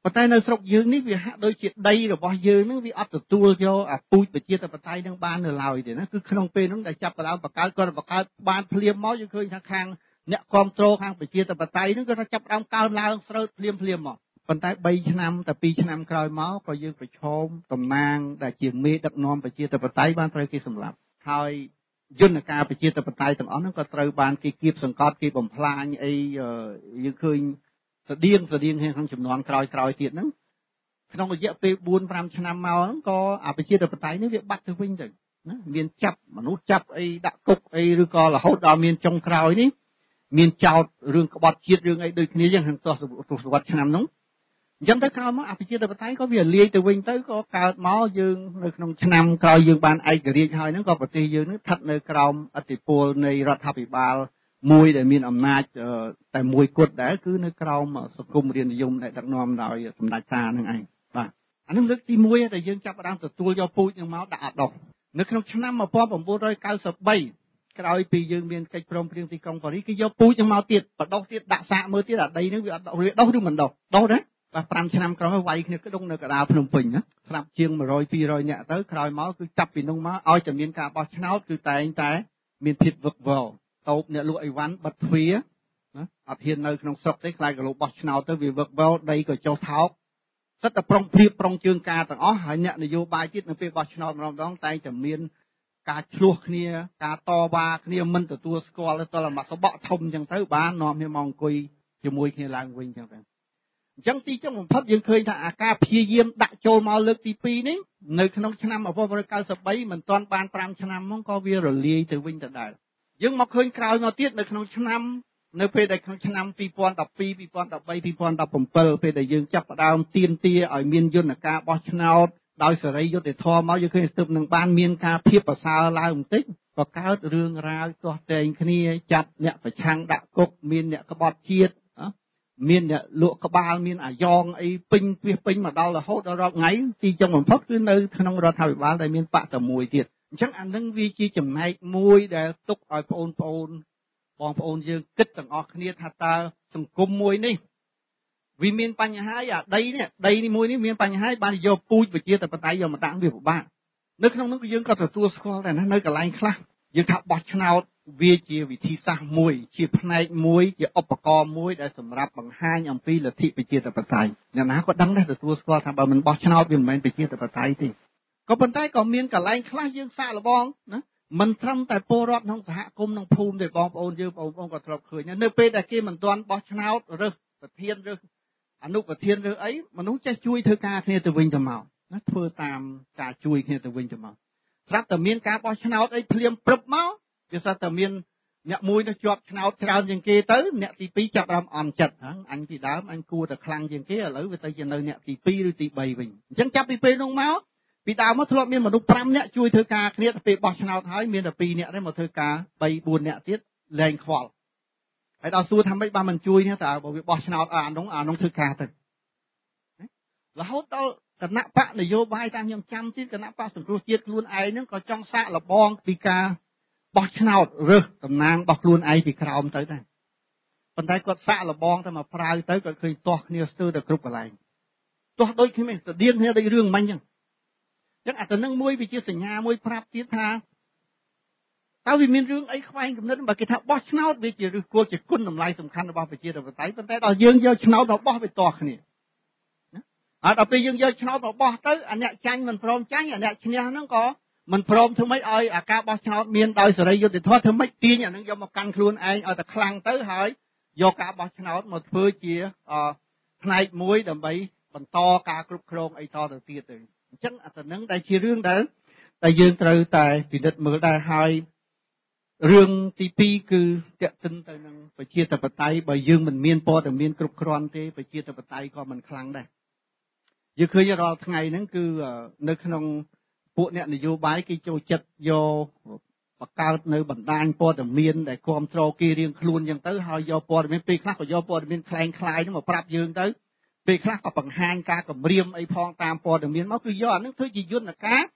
ប៉ុន្តែនៅស្រុកយើងនេះវាហាក់ដូចជាដីរបស់យើងហ្នឹងវាអត់ទទួលយកអាពូជប្រជាធិបតេយ្យនឹងបាននៅឡើយទេណាគឺក្នុងពេលហ្នឹងដែលចាប់ផ្ដើមបង្កើតគាត់បង្កើតបានភ្លាមមកយើងឃើញថាខាងអ្នកគ្រប់គ្រងខាងប្រជាធិបតេយ្យហ្នឹងគាត់ថាចាប់ផ្ដើមកើនឡើងស្រើតភ្លាមភ្លាមមកប៉ុន្តែបីឆ្នាំតែពីរឆ្នាំក្រោយមកក៏យើងប្រឈមតំណាងដែលជាមេដឹកនាំប្រជាធិបតេយ្យបានត្រូវគេសម្លាប់ហើយយន្តការប្រជាធិបតេយ្យទាំងអស់ហ្នឹងក៏ត្រូវបានគេគៀបសង្កត់គេបំផ្លាញអីយើងឃើញស្តៀងស្តៀងក្នុងចំនួនក្រោយក្រោយទៀតហ្នឹងក្នុងរយៈពេលបួនប្រាំឆ្នាំមកហ្នឹងក៏អាប្រជាធិបតេយ្យនេះវាបាត់ទៅវិញទៅណាមានចាប់មនុស្សចាប់អីដាក់គុកអីឬក៏រហូតដល់មានចុងក្រោយនេះមានចោតរឿងក្បត់ជាតិរឿងអីដូចគ្នាយ៉ាងក្នុងទសវត្សរ៍ឆ្នាំហ្នឹងអញ្ចឹងទៅក្រោយមកអាប្រជាធិបតេយ្យក៏វាលាយទៅវិញទៅក៏កើតមកយើងនៅក្នុងឆ្នាំក្រោយយើងបានឯករាជ្យហើយហ្នឹងក៏ប្រទេសយើងហ្នឹងស្ថិតនៅក្រោមឥទ្ធិពលនៃរដ្ឋាភិបាលមួយដែលមានអំណាចតែមួយគត់ដែរគឺនៅក្រោមសង្គមរាស្ត្រនិយមដែលដឹកនាំដោយសម្ដេចតានឹងឯងបាទអានេះលើកទីមួយដែលយើងចាប់ផ្ដើមទទួលយកពូជនឹងមកដាក់អត់ដោះនៅក្នុងឆ្នាំmột nghìn chín trăm chín mươi baក្រោយពីយើងមានកិច្ចព្រមព្រៀងទីក្រុងប៉ារីសគេយកពូជនឹងមកទៀតបដោះទៀតដាក់សាកមើលទៀតអាដីនឹងវាអត់ដោះវាដោះឬមិនដោះដោះណាបាទប្រាំឆ្នាំក្រោយវាយគ្នាក្តុងនៅកណ្ដាលភ្នំពេញណាស្រាប់ជាងmột trăm 200នាក់ទៅក្រោយមកគឺចាប់ពីនោះមកឲ្យតែមានការបោះឆ្នោតគឺតែងតែមានភាពវឹកវរតោបអ្នកលក់អីវ៉ាន់បិទទ្វារណាអត់ហ៊ាននៅក្នុងស្រុកទេខ្លាចក៏លោកបោះឆ្នោតទៅវាវឹកវរដីក៏ចុះថោកសិតតែប្រុងព្រៀបប្រុងជើងការទាំងអស់ហើយអ្នកនយោបាយទៀតនៅពេលបោះឆ្នោតម្ដងម្ដងតែងតែមានការឆ្លោះគ្នាការតវ៉ាគ្នាមិនទទួលស្គាល់ទៅដល់មកសបកធំអញ្ចឹងទៅបាននាំគ្នាមកអង្គុយជាមួយគ្នាឡើងវិញអញ្ចឹងទៅអញ្ចឹងទីចុងបំផុតយើងឃើញថាអាការព្យាយាមដាក់ចូលមកលើកទីពីរនេះនៅក្នុងឆ្នាំmột nghìn chín trăm chín mươi baមិនទាន់បានប្រាំឆ្នាំហ្នឹងក៏វារលាយទៅវិញទៅដែរយើងមកឃើញក្រោយមកទៀតនៅក្នុងឆ្នាំនៅពេលដែលក្នុងឆ្នាំពីរពាន់ដប់ពីរ ពីរពាន់ដប់បី ពីរពាន់ដប់ប្រាំពេលដែលយើងចាប់ផ្ដើមទៀមទាឲ្យមានយន្តការបោះឆ្នោតដោយសេរីយុត្តិធម៌មកយើងឃើញស្ទើរនឹងបានមានការភាពប្រសើរឡើងបន្តិចក៏កើតរឿងរ៉ាវទាស់តែងគ្នាចាប់អ្នកប្រឆាំងដាក់គុកមានអ្នកក្បត់ជាតិមានអ្នកលក់ក្បាលមានអាយ៉ងអីពេញពីពេញមកដល់រហូតដល់រាល់ថ្ងៃទីចុងបំផុតគឺនៅក្នុងរដ្ឋាភិបាលដែលមានបកតែមួយទៀតអញ្ចឹងអានឹងវាជាចំណែកមួយដែលទុកឲ្យបងប្អូនបងប្អូនយើងគិតទាំងអស់គ្នាថាតើសង្គមមួយនេះវាមានបញ្ហាអាដីនេះដីនេះមួយនេះមានបញ្ហាបានយកពូជប្រជាធិបតេយ្យយកមកដាក់វាពិបាកនៅក្នុងនោះយើងក៏ទទួលស្គាល់ដែរណានៅកន្លែងខ្លះយើងថាបោះឆ្នោតវាជាវិធីសាស្ត្រមួយជាផ្នែកមួយជាឧបករណ៍មួយដែលសម្រាប់បង្ហាញអំពីលទ្ធិប្រជាធិបតេយ្យអ្នកណាក៏ដឹងដែរទទួលស្គាល់ថាបើមិនបោះឆ្នោតវាមិនមែនប្រជាធិបតេយ្យទេក៏ប៉ុន្តែក៏មានកន្លែងខ្លះយើងសាកល្បងណាមិនត្រឹមតែពលរដ្ឋក្នុងសហគមន៍ក្នុងភូមិទេបងប្អូនយើងបងប្អូនក៏ធ្លាប់ឃើញនៅពេលដែលគេមិនទាន់បោះឆ្នោតរើសប្រធានរើសអនុប្រធានរើសអីមនុស្សចេះជួយធ្វើការគ្នាទៅវិញទៅមកណាធ្វើតាមការជួយគ្នាទៅវិញទៅមកស្រាប់តែមានការបោះឆ្នោតអីភ្លាមព្រឹបមកវាស្រាប់តែមានអ្នកមួយទៅជាប់ឆ្នោតច្រើនជាងគេទៅអ្នកទីពីរចាប់ដើមអន់ចិត្តហ្នឹងអញពីដើមអញគួរតែខ្លាំងជាងគេឥឡូវវាទៅជានៅអ្នកទីពីរឬទីបីវិញអញ្ចឹងចាប់ពីពេលនោះមកពីដើមមកធ្លាប់មានមនុស្សប្រាំនាក់ជួយធ្វើការគ្នាទៅពេលបោះឆ្នោតហើយមានតែពីរនាក់ទេមកធ្វើការបីបួននាក់ទៀតលែងខ្វល់ហើយដល់សួរថាម៉េចបានមិនជួយនេះតើបើវាបោះឆ្នោតអានោះអានោះធ្វើការទៅរហូតដល់គណៈបកនយោបាយតាមខ្ញុំចាំទៀតគណៈបកសង្គ្រោះជាតិខ្លួនឯងហ្នឹងក៏ចង់សាកល្បងពីការបោះឆ្នោតរើសតំណាងរបស់ខ្លួនឯងពីក្រោមទៅដែរប៉ុន្តែគាត់សាកល្បងតែមកប្រាវទៅគាត់ឃើញទាស់គ្នាស្ទើរតែគ្រប់កន្លែងទាស់ដូចគ្នាស្តៀងគ្នាដូចរឿងមិញអញ្ចឹងអញ្ចឹងអាទៅនឹងមួយវាជាសញ្ញាមួយប្រាប់ទៀតថាតើវាមានរឿងអីខ្វែងគំនិតបើគេថាបោះឆ្នោតវាជាឫសគល់ជាគុណតម្លៃសំខាន់របស់ប្រជាធិបតេយ្យប៉ុន្តែដល់យើងយកឆ្នោតមកបោះវាទាស់គ្នាហើយដល់ពេលយើងយកឆ្នោតមកបោះទៅអាអ្នកចាញ់មិនព្រមចាញ់អាអ្នកឈ្នះហ្នឹងក៏មិនព្រមធ្វើម៉េចឲ្យអាការបោះឆ្នោតមានដោយសេរីយុត្តិធម៌ធ្វើម៉េចទាញអានឹងយកមកកាន់ខ្លួនឯងឲ្យតែខ្លាំងទៅហើយយកការបោះឆ្នោតមកធ្វើជាផ្នែកមួយដើម្បីបន្តការគ្រប់គ្រងអីតទៅទៀតទៅអញ្ចឹងអាទៅនឹងដែលជារឿងដែលតែយើងត្រូវតែពិនិត្យមើលដែរហើយរឿងទីពីរគឺតេតិនទៅនឹងប្រជាធិបតេយ្យបើយើងមិនមានព័ត៌មានគ្រប់គ្រាន់ទេប្រជាធិបតេយ្យក៏មិនខ្លាំងដែរយើងឃើញរាល់ថ្ងៃហ្នឹងគឺនៅក្នុងពួកអ្នកនយោបាយគេចូលចិត្តយកបង្កើតនៅបណ្ដាញព័ត៌មានដែលគ្រប់គ្រងគេរៀងខ្លួនអញ្ចឹងទៅហើយយកព័ត៌មានពេលខ្លះក៏យកព័ត៌មានคล้ายคล้ายហ្នឹងមកប្រាប់យើងទៅពេលខ្លះក៏បង្ហាញការគម្រាមអីផងតាមព័ត៌មានមកគឺយកអាហ្នឹងធ្វើជាយន្តការ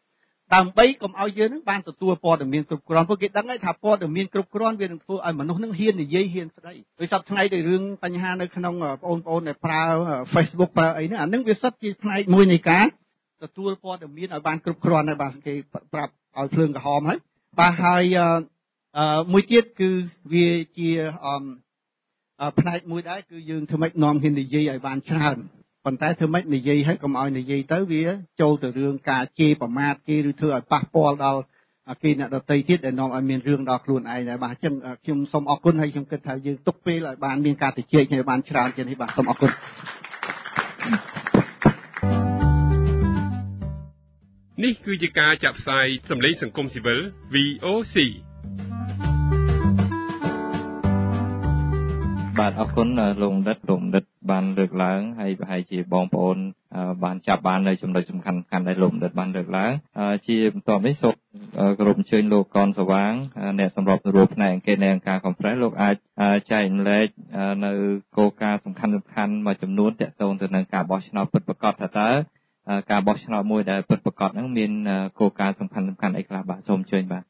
ដើម្បីកុំឲ្យយើងនឹងបានទទួលព័ត៌មានគ្រប់គ្រាន់ព្រោះគេដឹងហើយថាព័ត៌មានគ្រប់គ្រាន់វានឹងធ្វើឲ្យមនុស្សនឹងហ៊ាននិយាយហ៊ានស្ដីដោយសពថ្ងៃដោយរឿងបញ្ហានៅក្នុងបងប្អូនដែលប្រើ Facebook ប្រើអីហ្នឹងអានឹងវាសិតជាផ្នែកមួយនៃការទទួលព័ត៌មានឲ្យបានគ្រប់គ្រាន់ហើយបាទគេប្រាប់ឲ្យភ្លើងក្រហមហើយបាទហើយអឺមួយទៀតគឺវាជាអឺផ្នែកមួយដែរគឺយើងធ្វើម៉េចនាំហ៊ាននិយាយឲ្យបានច្រើនប៉ុន្តែធ្វើម៉េចនិយាយឲ្យកុំឲ្យនិយាយទៅវាចូលទៅរឿងការជេរប្រមាថគេឬធ្វើឲ្យប៉ះពាល់ដល់គេអ្នកដទៃទៀតដែលនាំឲ្យមានរឿងដល់ខ្លួនឯងដែរបាទអញ្ចឹងខ្ញុំសូមអរគុណហើយខ្ញុំគិតថាយើងទុកពេលឲ្យបានមានការជជែកឲ្យបានច្រើនជាងនេះបាទសូមអរគុណនេះគឺជាការចាក់ផ្សាយសម្លេងសង្គមស៊ីវិល វី អូ សីបាទអរគុណលោកបណ្ឌិតលោកបណ្ឌិតបានលើកឡើងហើយប្រហែលជាបងប្អូនបានចាប់បាននៅចំណុចសំខាន់ៗដែលលោកបណ្ឌិតបានលើកឡើងជាបន្តនេះសូមគោរពអញ្ជើញលោកកនសវាងអ្នកសម្របសម្រួលផ្នែកអង្គការនៃអង្គការ Conference លោកអាចចែកម្លែកនៅគោលការណ៍សំខាន់ៗមួយចំនួនទាក់ទងទៅនឹងការបោះឆ្នោតពិតប្រាកដថាតើការបោះឆ្នោតមួយដែលពិតប្រាកដហ្នឹងមានគោលការណ៍សំខាន់ៗអីខ្លះបាទសូមអញ្ជើញបាទ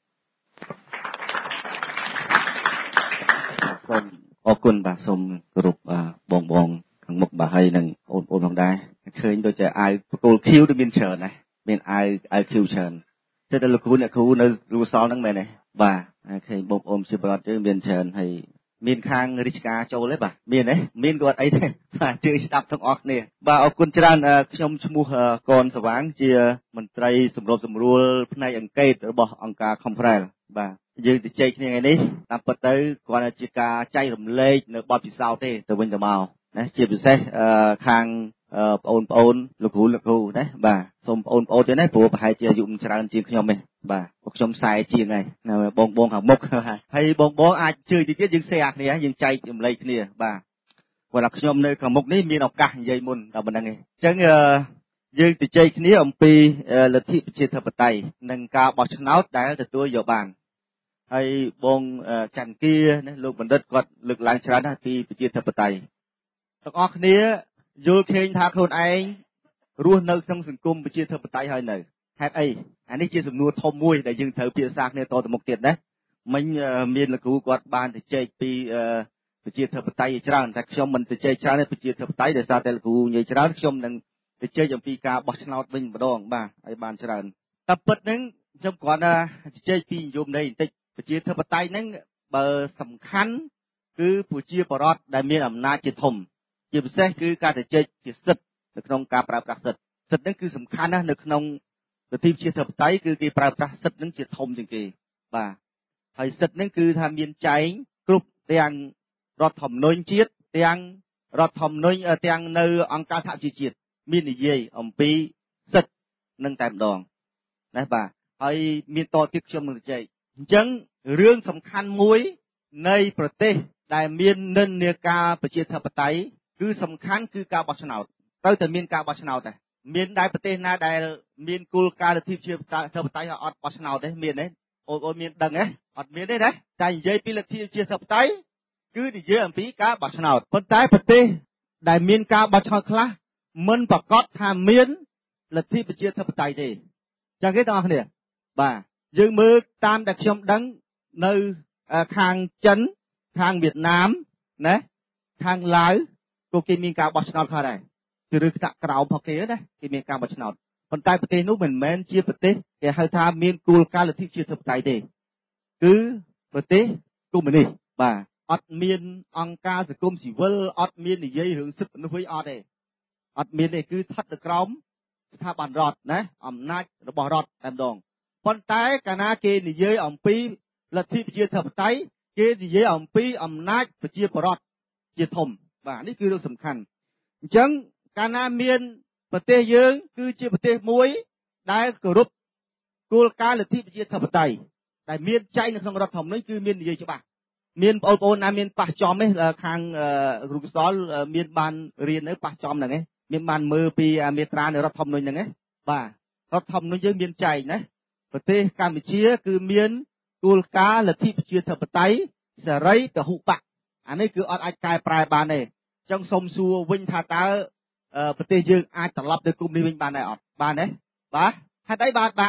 សូមអរគុណបាទសូមគោរពបងបងខាងមុខបាទហើយនឹងបងប្អូនផងដែរឃើញដូចជាអាវបកគោល Q ដូចមានច្រើនណាមានអាវអាវ Q ច្រើនតែតែលោកគ្រូអ្នកគ្រូនៅរូសល់ហ្នឹងមែនទេបាទឃើញបងប្អូនជាប្រវត្តិយើងមានច្រើនហើយមានខាងរាជការចូលទេបាទមានទេមានគាត់អីទេបាទជឿស្ដាប់ទាំងអស់គ្នាបាទអរគុណច្រើនខ្ញុំឈ្មោះកនសវាងជាមន្ត្រីសម្របសម្រួលផ្នែកអង្កេតរបស់អង្គការ Conference បាទយើងទៅជែកគ្នាថ្ងៃនេះតាមពិតទៅគ្រាន់តែជាការចែករំលែកនៅបទពិសោធន៍ទេទៅវិញទៅមកណាជាពិសេសខាងបងប្អូនលោកគ្រូលោកគ្រូណាបាទសូមបងប្អូនទេណាព្រោះប្រហែលជាអាយុច្រើនជាងខ្ញុំទេបាទពួកខ្ញុំខ្សែជាងហើយបងបងខាងមុខហើយបងបងអាចជឿតិចទៀតយើង share គ្នាយើងចែករំលែកគ្នាបាទព្រោះថាខ្ញុំនៅខាងមុខនេះមានឱកាសនិយាយមុនតែប៉ុណ្្នឹងឯងអញ្ចឹងយើងទៅជែកគ្នាអំពីលទ្ធិប្រជាធិបតេយ្យនិងការបោះឆ្នោតដែលទទួលយកបានហើយបងច័ន្ទគាណាលោកបណ្ឌិតគាត់លើកឡើងច្រើនណាស់ពីប្រជាធិបតេយ្យទាំងអស់គ្នាយល់ឃើញថាខ្លួនឯងរស់នៅក្នុងសង្គមប្រជាធិបតេយ្យហើយនៅហេតុអីអានេះជាសំណួរធំមួយដែលយើងត្រូវពិភាក្សាគ្នាតទៅមុខទៀតណាមិញមានលោកគ្រូគាត់បានទៅជែកពីប្រជាធិបតេយ្យច្រើនតែខ្ញុំមិនទៅជែកច្រើនទេប្រជាធិបតេយ្យដោយសារតែលោកគ្រូនិយាយច្រើនខ្ញុំនឹងទៅជែកអំពីការបោះឆ្នោតវិញម្ដងបាទឲ្យបានច្រើនតែពិតហ្នឹងខ្ញុំគ្រាន់តែជែកពីនិយមន័យបន្តិចប្រជាធិបតេយ្យហ្នឹងបើសំខាន់គឺប្រជាពលរដ្ឋដែលមានអំណាចជាធំជាពិសេសគឺការទៅជែកជាសិទ្ធិនៅក្នុងការប្រើប្រាស់សិទ្ធិសិទ្ធិហ្នឹងគឺសំខាន់ណាស់នៅក្នុងលទ្ធិប្រជាធិបតេយ្យគឺគេប្រើប្រាស់សិទ្ធិហ្នឹងជាធំជាងគេបាទហើយសិទ្ធិហ្នឹងគឺថាមានចែងគ្រប់ទាំងរដ្ឋធម្មនុញ្ញជាតិទាំងរដ្ឋធម្មនុញ្ញទាំងនៅអង្គការសហជីវជាតិមាននិយាយអំពីសិទ្ធិនឹងតែម្ដងណាបាទហើយមានតទៀតខ្ញុំនឹងជែកអញ្ចឹងរឿងសំខាន់មួយនៃប្រទេសដែលមាននិន្នាការប្រជាធិបតេយ្យគឺសំខាន់គឺការបោះឆ្នោតត្រូវតែមានការបោះឆ្នោតដែរមានដែរប្រទេសណាដែលមានគោលការណ៍លទ្ធិប្រជាធិបតេយ្យអត់បោះឆ្នោតទេមានទេអូនអូនមានដឹងទេអត់មានទេណាតែនិយាយពីលទ្ធិប្រជាធិបតេយ្យគឺនិយាយអំពីការបោះឆ្នោតប៉ុន្តែប្រទេសដែលមានការបោះឆ្នោតខ្លះមិនប្រកាសថាមានលទ្ធិប្រជាធិបតេយ្យទេចឹងទេបងប្អូនគ្នាបាទយើងមើលតាមដែលខ្ញុំដឹងនៅខាងចិនខាងវៀតណាមណាខាងឡាវក៏គេមានការបោះឆ្នោតខ្លះដែរគឺឬថ្នាក់ក្រោមរបស់គេណាគេមានការបោះឆ្នោតប៉ុន្តែប្រទេសនោះមិនមែនជាប្រទេសគេហៅថាមានគោលការណ៍លទ្ធិប្រជាធិបតេយ្យទេគឺប្រទេសកុម្មុយនីសបាទអត់មានអង្គការសង្គមស៊ីវិលអត់មាននិយាយរឿងសិទ្ធិមនុស្សអីអត់ទេអត់មានទេគឺស្ថិតនៅក្រោមស្ថាប័នរដ្ឋណាអំណាចរបស់រដ្ឋតែម្ដងប៉ុន្តែកាលណាគេនិយាយអំពីលទ្ធិប្រជាធិបតេយ្យគេនិយាយអំពីអំណាចប្រជាពលរដ្ឋជាធំបាទនេះគឺរឿងសំខាន់អញ្ចឹងកាលណាមានប្រទេសយើងគឺជាប្រទេសមួយដែលគោរពគោលការណ៍លទ្ធិប្រជាធិបតេយ្យដែលមានចែងនៅក្នុងរដ្ឋធម្មនុញ្ញគឺមាននិយាយច្បាស់មានបងប្អូនណាមានប៉ះចំទេខាងគ្រូកសលមានបានរៀននៅប៉ះចំហ្នឹងឯងមានបានមើលពីមាត្រានៃរដ្ឋធម្មនុញ្ញហ្នឹងឯងបាទរដ្ឋធម្មនុញ្ញយើងមានចែងណាប្រទេសកម្ពុជាគឺមានគោលការណ៍លទ្ធិប្រជាធិបតេយ្យសេរីពហុបកអានេះគឺអត់អាចកែប្រែបានទេអញ្ចឹងសូមសួរវិញថាតើប្រទេសយើងអាចត្រឡប់ទៅគុំនេះវិញបានដែរអត់បានទេបាទហេតុអីបាទបាន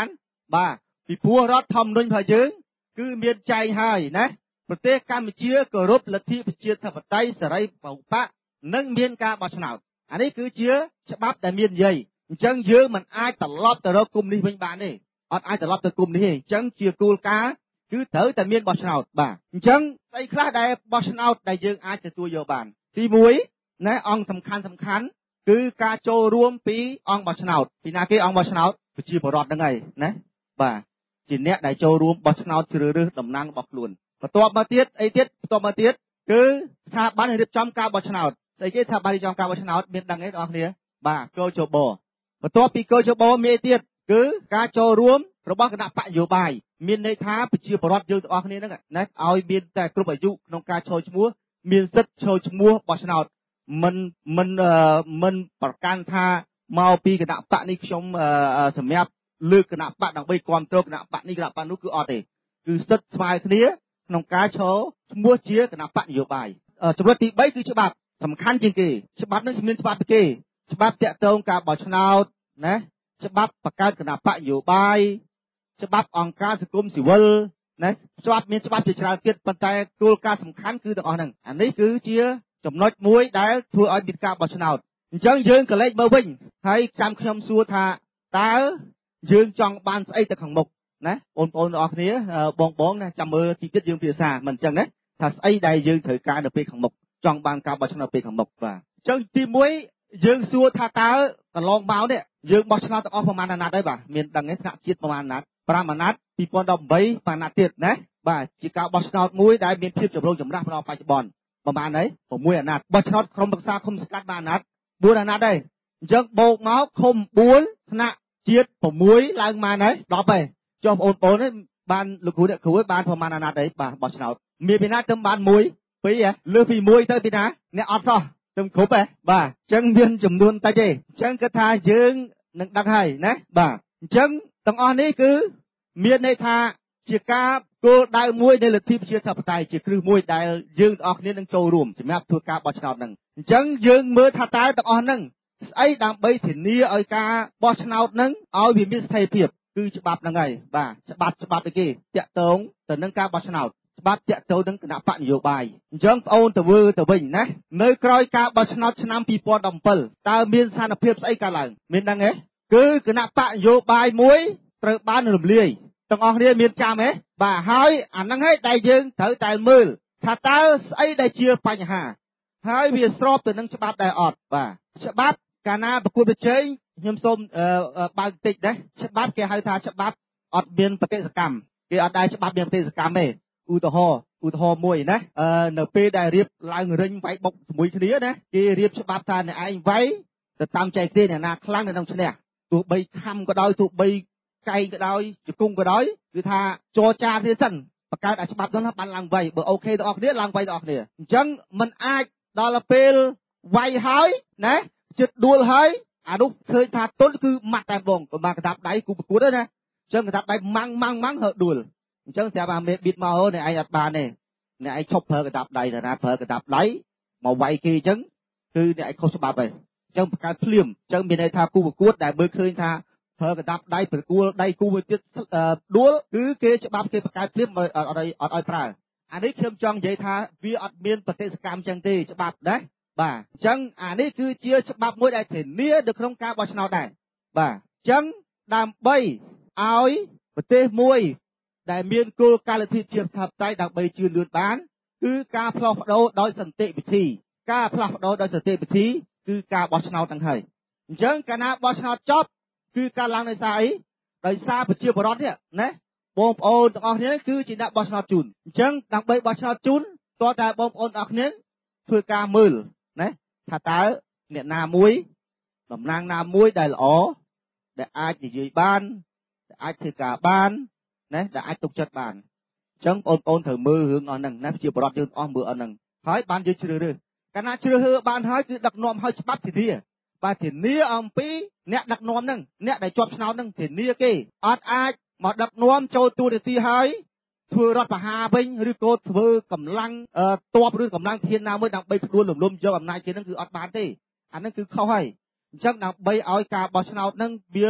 បាទពីព្រោះរដ្ឋធម្មនុញ្ញរបស់យើងគឺមានចែងហើយណាប្រទេសកម្ពុជាគោរពលទ្ធិប្រជាធិបតេយ្យសេរីពហុបកនិងមានការបោះឆ្នោតអានេះគឺជាច្បាប់ដែលមាននិយាយអញ្ចឹងយើងមិនអាចត្រឡប់ទៅរកគុំនេះវិញបានទេអត់អាចត្រឡប់ទៅគុំនេះទេអញ្ចឹងជាគោលការណ៍គឺត្រូវតែមានបោះឆ្នោតបាទអញ្ចឹងស្អីខ្លះដែលបោះឆ្នោតដែលយើងអាចទទួលយកបានទីមួយណាអង្គសំខាន់សំខាន់គឺការចូលរួមពីអង្គបោះឆ្នោតពីណាគេអង្គបោះឆ្នោតប្រជាពលរដ្ឋហ្នឹងហើយណាបាទជាអ្នកដែលចូលរួមបោះឆ្នោតជ្រើសរើសតំណាងរបស់ខ្លួនបន្ទាប់មកទៀតអីទៀតបន្ទាប់មកទៀតគឺស្ថាប័នរៀបចំការបោះឆ្នោតស្អីគេស្ថាប័នរៀបចំការបោះឆ្នោតមានដឹងទេបងប្អូនបាទកោជបបន្ទាប់ពីកោជបមានអីទៀតគឺការចូលរួមរបស់គណៈបកនយោបាយមានន័យថាប្រជាពលរដ្ឋយើងទាំងអស់គ្នាហ្នឹងណាឲ្យមានតែគ្រប់អាយុក្នុងការចូលឈ្មោះមានសិទ្ធិចូលឈ្មោះបោះឆ្នោតមិនមិនមិនប្រកាន់ថាមកពីគណៈបកនេះខ្ញុំសម្រាប់លើកគណៈបកដើម្បីគ្រប់គ្រងគណៈបកនេះគណៈបកនោះគឺអត់ទេគឺសិទ្ធិស្មើគ្នាក្នុងការចូលឈ្មោះជាគណៈបកនយោបាយចំណុចទីបីគឺច្បាប់សំខាន់ជាងគេច្បាប់នេះមានច្បាប់ពីគេច្បាប់តាក់ទងការបោះឆ្នោតណាច្បាប់បង្កើតគណៈបកនយោបាយច្បាប់អង្គការសង្គមស៊ីវិលណាច្បាប់មានច្បាប់ជាច្រើនទៀតប៉ុន្តែគោលការណ៍សំខាន់គឺទាំងអស់ហ្នឹងអានេះគឺជាចំណុចមួយដែលធ្វើឲ្យមានការបោះឆ្នោតអញ្ចឹងយើងក៏លេចមើលវិញហើយចាំខ្ញុំសួរថាតើយើងចង់បានស្អីទៅខាងមុខណាបងប្អូនទាំងអស់គ្នាបងបងណាចាំមើលទីទៀតយើងពិភាក្សាមិនអញ្ចឹងណាថាស្អីដែលយើងត្រូវការនៅពេលខាងមុខចង់បានការបោះឆ្នោតពេលខាងមុខបាទអញ្ចឹងទីមួយយើងសួរថាតើកន្លងមកនេះយើងបោះឆ្នោតទាំងអស់ប្រមាណអាណត្តិហើយបាទមានដឹងទេថ្នាក់ជាតិប្រមាណអាណត្តិប្រាំអាណត្តិពីរពាន់ដប់ប្រាំបីអាណត្តិទៀតណាបាទជាការបោះឆ្នោតមួយដែលមានភាពចម្រូងចម្រាសក្នុងបច្ចុប្បន្នប្រហែលហើយ៦អាណត្តិបោះឆ្នោតក្រុមប្រឹក្សាឃុំសង្កាត់បានអាណត្តិបួនអាណត្តិហើយអញ្ចឹងបូកមកឃុំបួនថ្នាក់ជាតិ៦ឡើងមកហើយដប់ហើយចុះបងប្អូននេះបានលោកគ្រូអ្នកគ្រូបានប្រហែលអាណត្តិហើយបាទបោះឆ្នោតមានពីណាទៅបានមួយពីរលើសពីមួយទៅពីណាអ្នកអត់សោះទៅគ្រប់ហ៎បាទអញ្ចឹងមានចំនួនតិចទេអញ្ចឹងគឺថាយើងនឹងដឹងហើយណាបាទអញ្ចឹងទាំងអស់នេះគឺមានន័យថាជាការគោលដៅមួយនៃលទ្ធិប្រជាធិបតេយ្យជាគ្រឹះមួយដែលយើងទាំងអស់គ្នានឹងចូលរួមសម្រាប់ធ្វើការបោះឆ្នោតហ្នឹងអញ្ចឹងយើងមើលថាតើទាំងអស់ហ្នឹងស្អីដើម្បីធានាឲ្យការបោះឆ្នោតហ្នឹងឲ្យវាមានស្ថិរភាពគឺច្បាប់ហ្នឹងហើយបាទច្បាប់ច្បាប់អីគេតាក់ទងទៅនឹងការបោះឆ្នោតច្បាប់តាក់ទងនឹងគណៈបកនយោបាយអញ្ចឹងបងអូនទៅធ្វើទៅវិញណានៅក្រោយការបោះឆ្នោតឆ្នាំពីរពាន់ដប់ប្រាំតើមានស្ថានភាពស្អីកើតឡើងមានដឹងទេគឺគណៈបកនយោបាយមួយត្រូវបានរំលាយទាំងអស់គ្នាមានចាំទេបាទហើយអាហ្នឹងហើយដែលយើងត្រូវតែមើលថាតើស្អីដែលជាបញ្ហាហើយវាស្របទៅនឹងច្បាប់ដែរអត់បាទច្បាប់កាលណាប្រគួតប្រជែងខ្ញុំសូមបើកតិចណាច្បាប់គេហៅថាច្បាប់អត់មានបដិសកម្មគេអត់ដែរច្បាប់មានបដិសកម្មទេឧទាហរណ៍ឧទាហរណ៍មួយណានៅពេលដែលរៀបឡើងរិញវាយបុកជាមួយគ្នាណាគេរៀបច្បាប់ថាអ្នកឯងវាយទៅតាមចែកគ្នាអ្នកណាខ្លាំងនៅក្នុងឈ្នះទោះបីខំក៏ដោយទោះបីកែងក៏ដោយជង្គង់ក៏ដោយគឺថាចរចាគ្នាសិនបង្កើតឲ្យច្បាប់នោះបានឡើងវាយបើអូខេទាំងអស់គ្នាឡើងវាយទាំងអស់គ្នាអញ្ចឹងมันអាចដល់ពេលវាយហើយណាជិតដួលហើយអានោះឃើញថាទុនគឺម៉ាត់តែម្ដងប្រមាណកណ្ដាប់ដៃគូប្រកួតទេណាអញ្ចឹងកណ្ដាប់ដៃម៉ាំងម៉ាំងម៉ាំងហើយដួលអញ្ចឹងស្រាប់អាមេប៊ីតមកអ្នកឯងអត់បានទេអ្នកឯងឈប់ប្រើកណ្ដាប់ដៃតាណាប្រើកណ្ដាប់ដៃមកវាយគេអញ្ចឹងគឺអ្នកឯងខុសច្បាប់ហើយអញ្ចឹងបង្កើតភ្លាមអញ្ចឹងមានន័យថាគូប្រកួតដែលមើលឃើញថាប្រើកណ្ដាប់ដៃប្រគួលដៃគូមួយទៀតដួលគឺគេច្បាប់គេបង្កើតភ្លាមអត់អត់អត់ឲ្យប្រើអានេះខ្ញុំចង់និយាយថាវាអត់មានបដិសកម្មអញ្ចឹងទេច្បាប់ណាបាទអញ្ចឹងអានេះគឺជាច្បាប់មួយដែលធានានៅក្នុងការបោះឆ្នោតដែរបាទអញ្ចឹងដើម្បីឲ្យប្រទេសមួយដែលមានគោលការណ៍លទ្ធិប្រជាធិបតេយ្យដើម្បីជឿនលឿនបានគឺការផ្លាស់ប្ដូរដោយសន្តិវិធីការផ្លាស់ប្ដូរដោយសន្តិវិធីគឺការបោះឆ្នោតទាំងហើយអញ្ចឹងកាលណាបោះឆ្នោតចប់គឺការឡើងដោយសារអីដោយសារប្រជាពលរដ្ឋនេះណាបងប្អូនទាំងអស់គ្នាគឺជាអ្នកបោះឆ្នោតជូនអញ្ចឹងដើម្បីបោះឆ្នោតជូនតើតើបងប្អូនទាំងអស់គ្នាធ្វើការមើលណាថាតើអ្នកណាមួយតំណាងណាមួយដែលល្អដែលអាចនិយាយបានដែលអាចធ្វើការបានណាដែលអាចទុកចិត្តបានអញ្ចឹងបងប្អូនត្រូវមើលរឿងអស់ហ្នឹងណាប្រជាពលរដ្ឋយើងអស់មើលអស់ហ្នឹងហើយបានយើងជ្រើសរើសកាលណាជ្រើសរើសបានហើយគឺដឹកនាំឲ្យច្បាប់ធានាបាទធានាអំពីអ្នកដឹកនាំហ្នឹងអ្នកដែលជាប់ឆ្នោតហ្នឹងធានាគេអត់អាចមកដឹកនាំចូលទូនាទីហើយធ្វើរដ្ឋប្រហារវិញឬក៏ធ្វើកម្លាំងតបឬកម្លាំងធានណាមួយដើម្បីផ្ដួលរំលំយកអំណាចគេហ្នឹងគឺអត់បានទេអាហ្នឹងគឺខុសហើយអញ្ចឹងដើម្បីឲ្យការបោះឆ្នោតហ្នឹងវា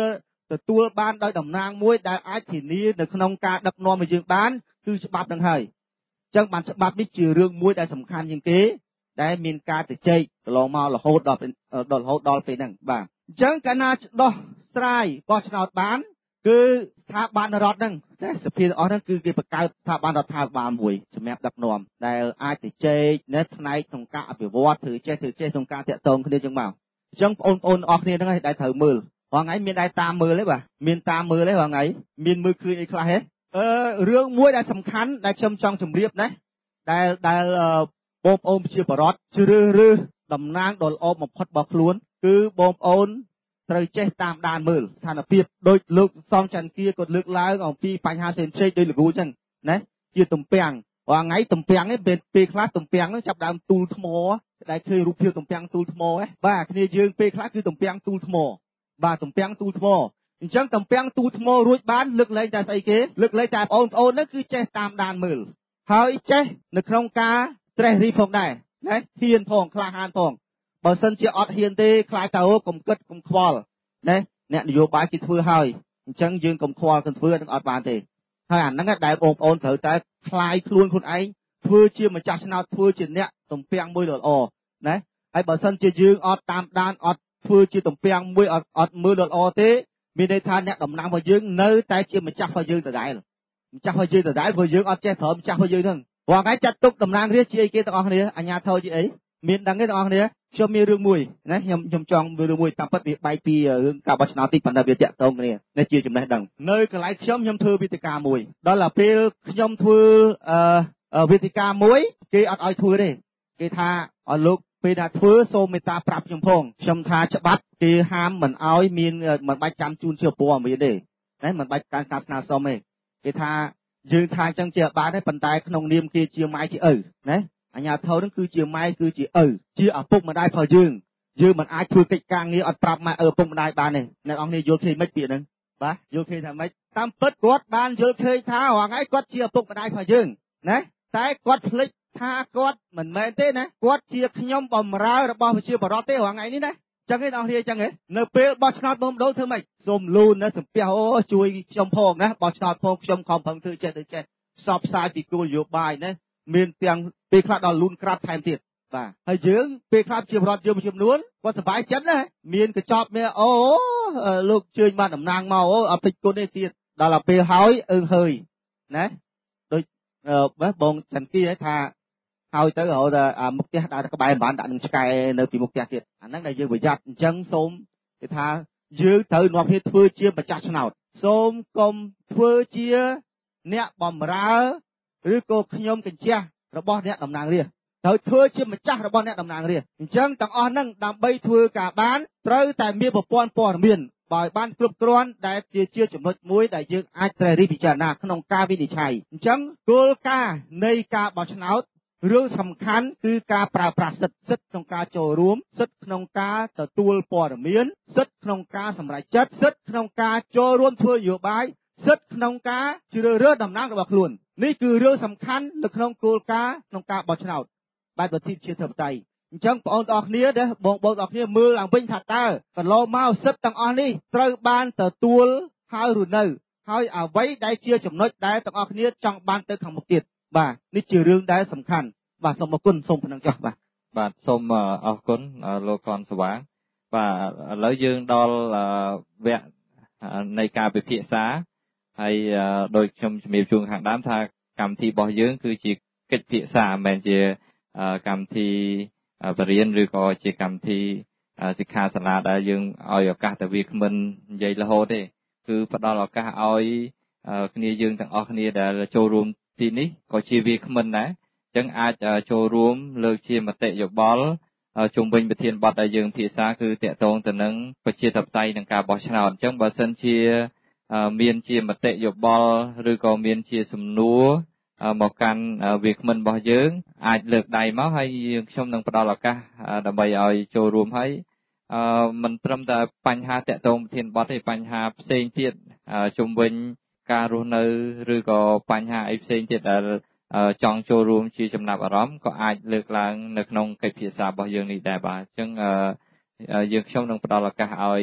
ទទួលបានដោយតំណាងមួយដែលអាចធានានៅក្នុងការដឹកនាំរបស់យើងបានគឺច្បាប់នឹងហើយអញ្ចឹងបានច្បាប់នេះជារឿងមួយដែលសំខាន់ជាងគេដែលមានការទៅចែកកន្លងមករហូតដល់ដល់រហូតដល់ពេលហ្នឹងបាទអញ្ចឹងកាលណាដោះស្រាយបោះឆ្នោតបានគឺស្ថាប័នរដ្ឋហ្នឹងតែសភាអស់ហ្នឹងគឺគេបង្កើតស្ថាប័នរដ្ឋាភិបាលមួយសម្រាប់ដឹកនាំដែលអាចទៅចែកនៅផ្នែកក្នុងការអភិវឌ្ឍធ្វើចេះធ្វើចេះក្នុងការតាក់ទងគ្នាចឹងមកអញ្ចឹងបងប្អូនអស់គ្នាហ្នឹងឯងដែលត្រូវមើលរាល់ថ្ងៃមានដែរតាមមើលទេបាទមានតាមមើលទេរាល់ថ្ងៃមានមើលឃើញអីខ្លះទេអឺរឿងមួយដែលសំខាន់ដែលខ្ញុំចង់ជម្រាបណាដែលដែលបងប្អូនប្រជាពលរដ្ឋជ្រើសរើសតំណាងដ៏ល្អបំផុតរបស់ខ្លួនគឺបងប្អូនត្រូវចេះតាមដានមើលស្ថានភាពដោយលោកសំច័ន្ទគាគាត់លើកឡើងអំពីបញ្ហាផ្សេងផ្សេងដោយលោកគ្រូអញ្ចឹងណាជាទំពាំងរាល់ថ្ងៃទំពាំងនេះពេលខ្លះទំពាំងហ្នឹងចាប់ដើមទូលថ្មដែលឃើញរូបភាពទំពាំងទូលថ្មហ៎បាទគ្នាយើងពេលខ្លះគឺទំពាំងទូលថ្មបាទទំពាំងទូលថ្មអញ្ចឹងទំពាំងទូលថ្មរួចបានលើកលែងតែស្អីគេលើកលែងតែបងប្អូនហ្នឹងគឺចេះតាមដានមើលហើយចេះនៅក្នុងការត្រេះរិះផងដែរណាហ៊ានផងក្លាហានផងបើសិនជាអត់ហ៊ានទេខ្លាចតើកុំគិតកុំខ្វល់ណាអ្នកនយោបាយគេធ្វើហើយអញ្ចឹងយើងកុំខ្វល់កុំធ្វើនឹងអត់បានទេហើយអាហ្នឹងដែលបងប្អូនត្រូវតែខ្លាយខ្លួនខ្លួនឯងធ្វើជាម្ចាស់ឆ្នោតធ្វើជាអ្នកទំពាំងមួយដ៏ល្អណាហើយបើសិនជាយើងអត់តាមដានអត់ធ្វើជាទំពាំងមួយអត់អត់មើលដ៏ល្អទេមានន័យថាអ្នកតំណាងរបស់យើងនៅតែជាម្ចាស់របស់យើងដដែលម្ចាស់របស់យើងដដែលព្រោះយើងអត់ចេះប្រើម្ចាស់របស់យើងហ្នឹងរាល់ថ្ងៃចាត់ទុកតំណាងរាស្ត្រជាអីគេទាំងអស់គ្នាអាជ្ញាធរជាអីមានដឹងទេទាំងអស់គ្នាខ្ញុំមានរឿងមួយណាខ្ញុំខ្ញុំចង់មើលរឿងមួយតាមពិតវាបែកពីរឿងការបោះឆ្នោតតិចប៉ុន្តែវាតាក់ទងគ្នានេះជាចំណេះដឹងនៅកន្លែងខ្ញុំខ្ញុំធ្វើវេទិកាមួយដល់តែពេលខ្ញុំធ្វើអឺវេទិកាមួយគេអត់ឲ្យធ្វើទេគេថាឲ្យលោកពេលណាធ្វើសូមមេត្តាប្រាប់ខ្ញុំផងខ្ញុំថាច្បាប់គេហាមមិនឲ្យមានមិនបាច់ចាំជូនជាពណ៌មានទេណាមិនបាច់ការការស្នើសុំទេគេថាយើងថាអញ្ចឹងជាបានទេប៉ុន្តែក្នុងនាមគេជាម៉ែជាឪណាអាញាធរនឹងគឺជាម៉ែគឺជាឪជាឪពុកម្ដាយរបស់យើងយើងមិនអាចធ្វើកិច្ចការងារអត់ប្រាប់ម៉ែឪឪពុកម្ដាយបានទេអ្នកនរគ្នាយល់ឃើញមិនពាក្យហ្នឹងបាទយល់ឃើញថាម៉េចតាមពិតគាត់បានយល់ឃើញថារាល់ថ្ងៃគាត់ជាឪពុកម្ដាយរបស់យើងណាតែគាត់ភ្លេចថាគាត់មិនមែនទេណាគាត់ជាខ្ញុំបម្រើរបស់ប្រជាពលរដ្ឋទេរាល់ថ្ងៃនេះណាចឹងទេអ្នកនរគ្នាចឹងហ៎នៅពេលបោះឆ្នោតបងប្អូនធ្វើម៉េចសូមលូនណាសំពះអូជួយខ្ញុំផងណាបោះឆ្នោតផងខ្ញុំខំប្រឹងធ្វើចេះទៅចេះផ្សព្វផ្សាយពីគោលនយោបាយណាមានទាំងពេលខ្លះដល់លូនក្រាបថែមទៀតបាទហើយយើងពេលខ្លះជារដ្ឋយើងមួយចំនួនគាត់សប្បាយចិត្តណាមានកញ្ចប់មានអូលោកជើញបានតំណាងមកអូអត់ពេចគុណទេទៀតដល់ទៅពេលហើយអើងហើយណាដូចបងចន្ទគីថាហើយទៅរហូតដល់មុខផ្ទះដាក់ក្បែរបានដាក់នឹងឆ្កែនៅពីមុខផ្ទះទៀតអាហ្នឹងដែលយើងប្រយ័ត្នអញ្ចឹងសូមគេថាយើងត្រូវនាំគ្នាធ្វើជាម្ចាស់ឆ្នោតសូមកុំធ្វើជាអ្នកបំរើឬក៏ខ្ញុំកញ្ជះរបស់អ្នកតំណាងរាស្ត្រត្រូវធ្វើជាម្ចាស់របស់អ្នកតំណាងរាស្ត្រអញ្ចឹងទាំងអស់ហ្នឹងដើម្បីធ្វើការបានត្រូវតែមានប្រព័ន្ធព័ត៌មានបើបានគ្រប់គ្រាន់ដែលជាជាចំណុចមួយដែលយើងអាចត្រូវរិះពិចារណាក្នុងការវិនិច្ឆ័យអញ្ចឹងគោលការណ៍នៃការបោះឆ្នោតរឿងសំខាន់គឺការប្រើប្រាស់សិទ្ធិសិទ្ធិក្នុងការចូលរួមសិទ្ធិក្នុងការទទួលព័ត៌មានសិទ្ធិក្នុងការសម្រេចចិត្តសិទ្ធិក្នុងការចូលរួមធ្វើនយោបាយសិទ្ធិក្នុងការជ្រើសរើសតំណាងរបស់ខ្លួននេះគឺរឿងសំខាន់នៅក្នុងគោលការណ៍ក្នុងការបោះឆ្នោតបែបលទ្ធិប្រជាធិបតេយ្យអញ្ចឹងបងប្អូនទាំងអស់គ្នាដែលបងប្អូនទាំងអស់គ្នាមើលឡើងវិញថាតើកន្លងមកសិទ្ធិទាំងអស់នេះត្រូវបានទទួលហើយឬនៅហើយអ្វីដែលជាចំណុចដែលទាំងអស់គ្នាចង់បានទៅខាងមុខទៀតបាទនេះជារឿងដែលសំខាន់បាទសូមអរគុណសូមប៉ុណ្ណឹងចុះបាទបាទសូមអរគុណលោកកនស្វាងបាទឥឡូវយើងដល់វគ្គនៃការពិភាក្សាហើយដោយខ្ញុំជំរាបជូនខាងដើមថាកម្មវិធីរបស់យើងគឺជាកិច្ចពិភាក្សាមិនមែនជាកម្មវិធីបរិញ្ញាឬក៏ជាកម្មវិធីសិក្ខាសាលាដែលយើងឲ្យឱកាសទៅវាគ្មិននិយាយរហូតទេគឺផ្ដល់ឱកាសឲ្យគ្នាយើងទាំងអស់គ្នាដែលចូលរួមទីនេះក៏ជាវាគ្មិនដែរអញ្ចឹងអាចចូលរួមលើកជាមតិយោបល់ជុំវិញប្រធានបទដែលយើងពិភាក្សាគឺតាក់ទងទៅនឹងប្រជាធិបតេយ្យនិងការបោះឆ្នោតអញ្ចឹងបើសិនជាមានជាមតិយោបល់ឬក៏មានជាសំណួរមកកាន់វាគ្មិនរបស់យើងអាចលើកដៃមកហើយយើងខ្ញុំនឹងផ្ដល់ឱកាសដើម្បីឲ្យចូលរួមហើយមិនត្រឹមតែបញ្ហាតាក់ទងប្រធានបទទេបញ្ហាផ្សេងទៀតជុំវិញការរស់នៅឬក៏បញ្ហាអីផ្សេងទៀតដែលចង់ចូលរួមជាចំណាប់អារម្មណ៍ក៏អាចលើកឡើងនៅក្នុងកិច្ចពិភាក្សារបស់យើងនេះដែរបាទអញ្ចឹងយើងខ្ញុំនឹងផ្ដល់ឱកាសឲ្យ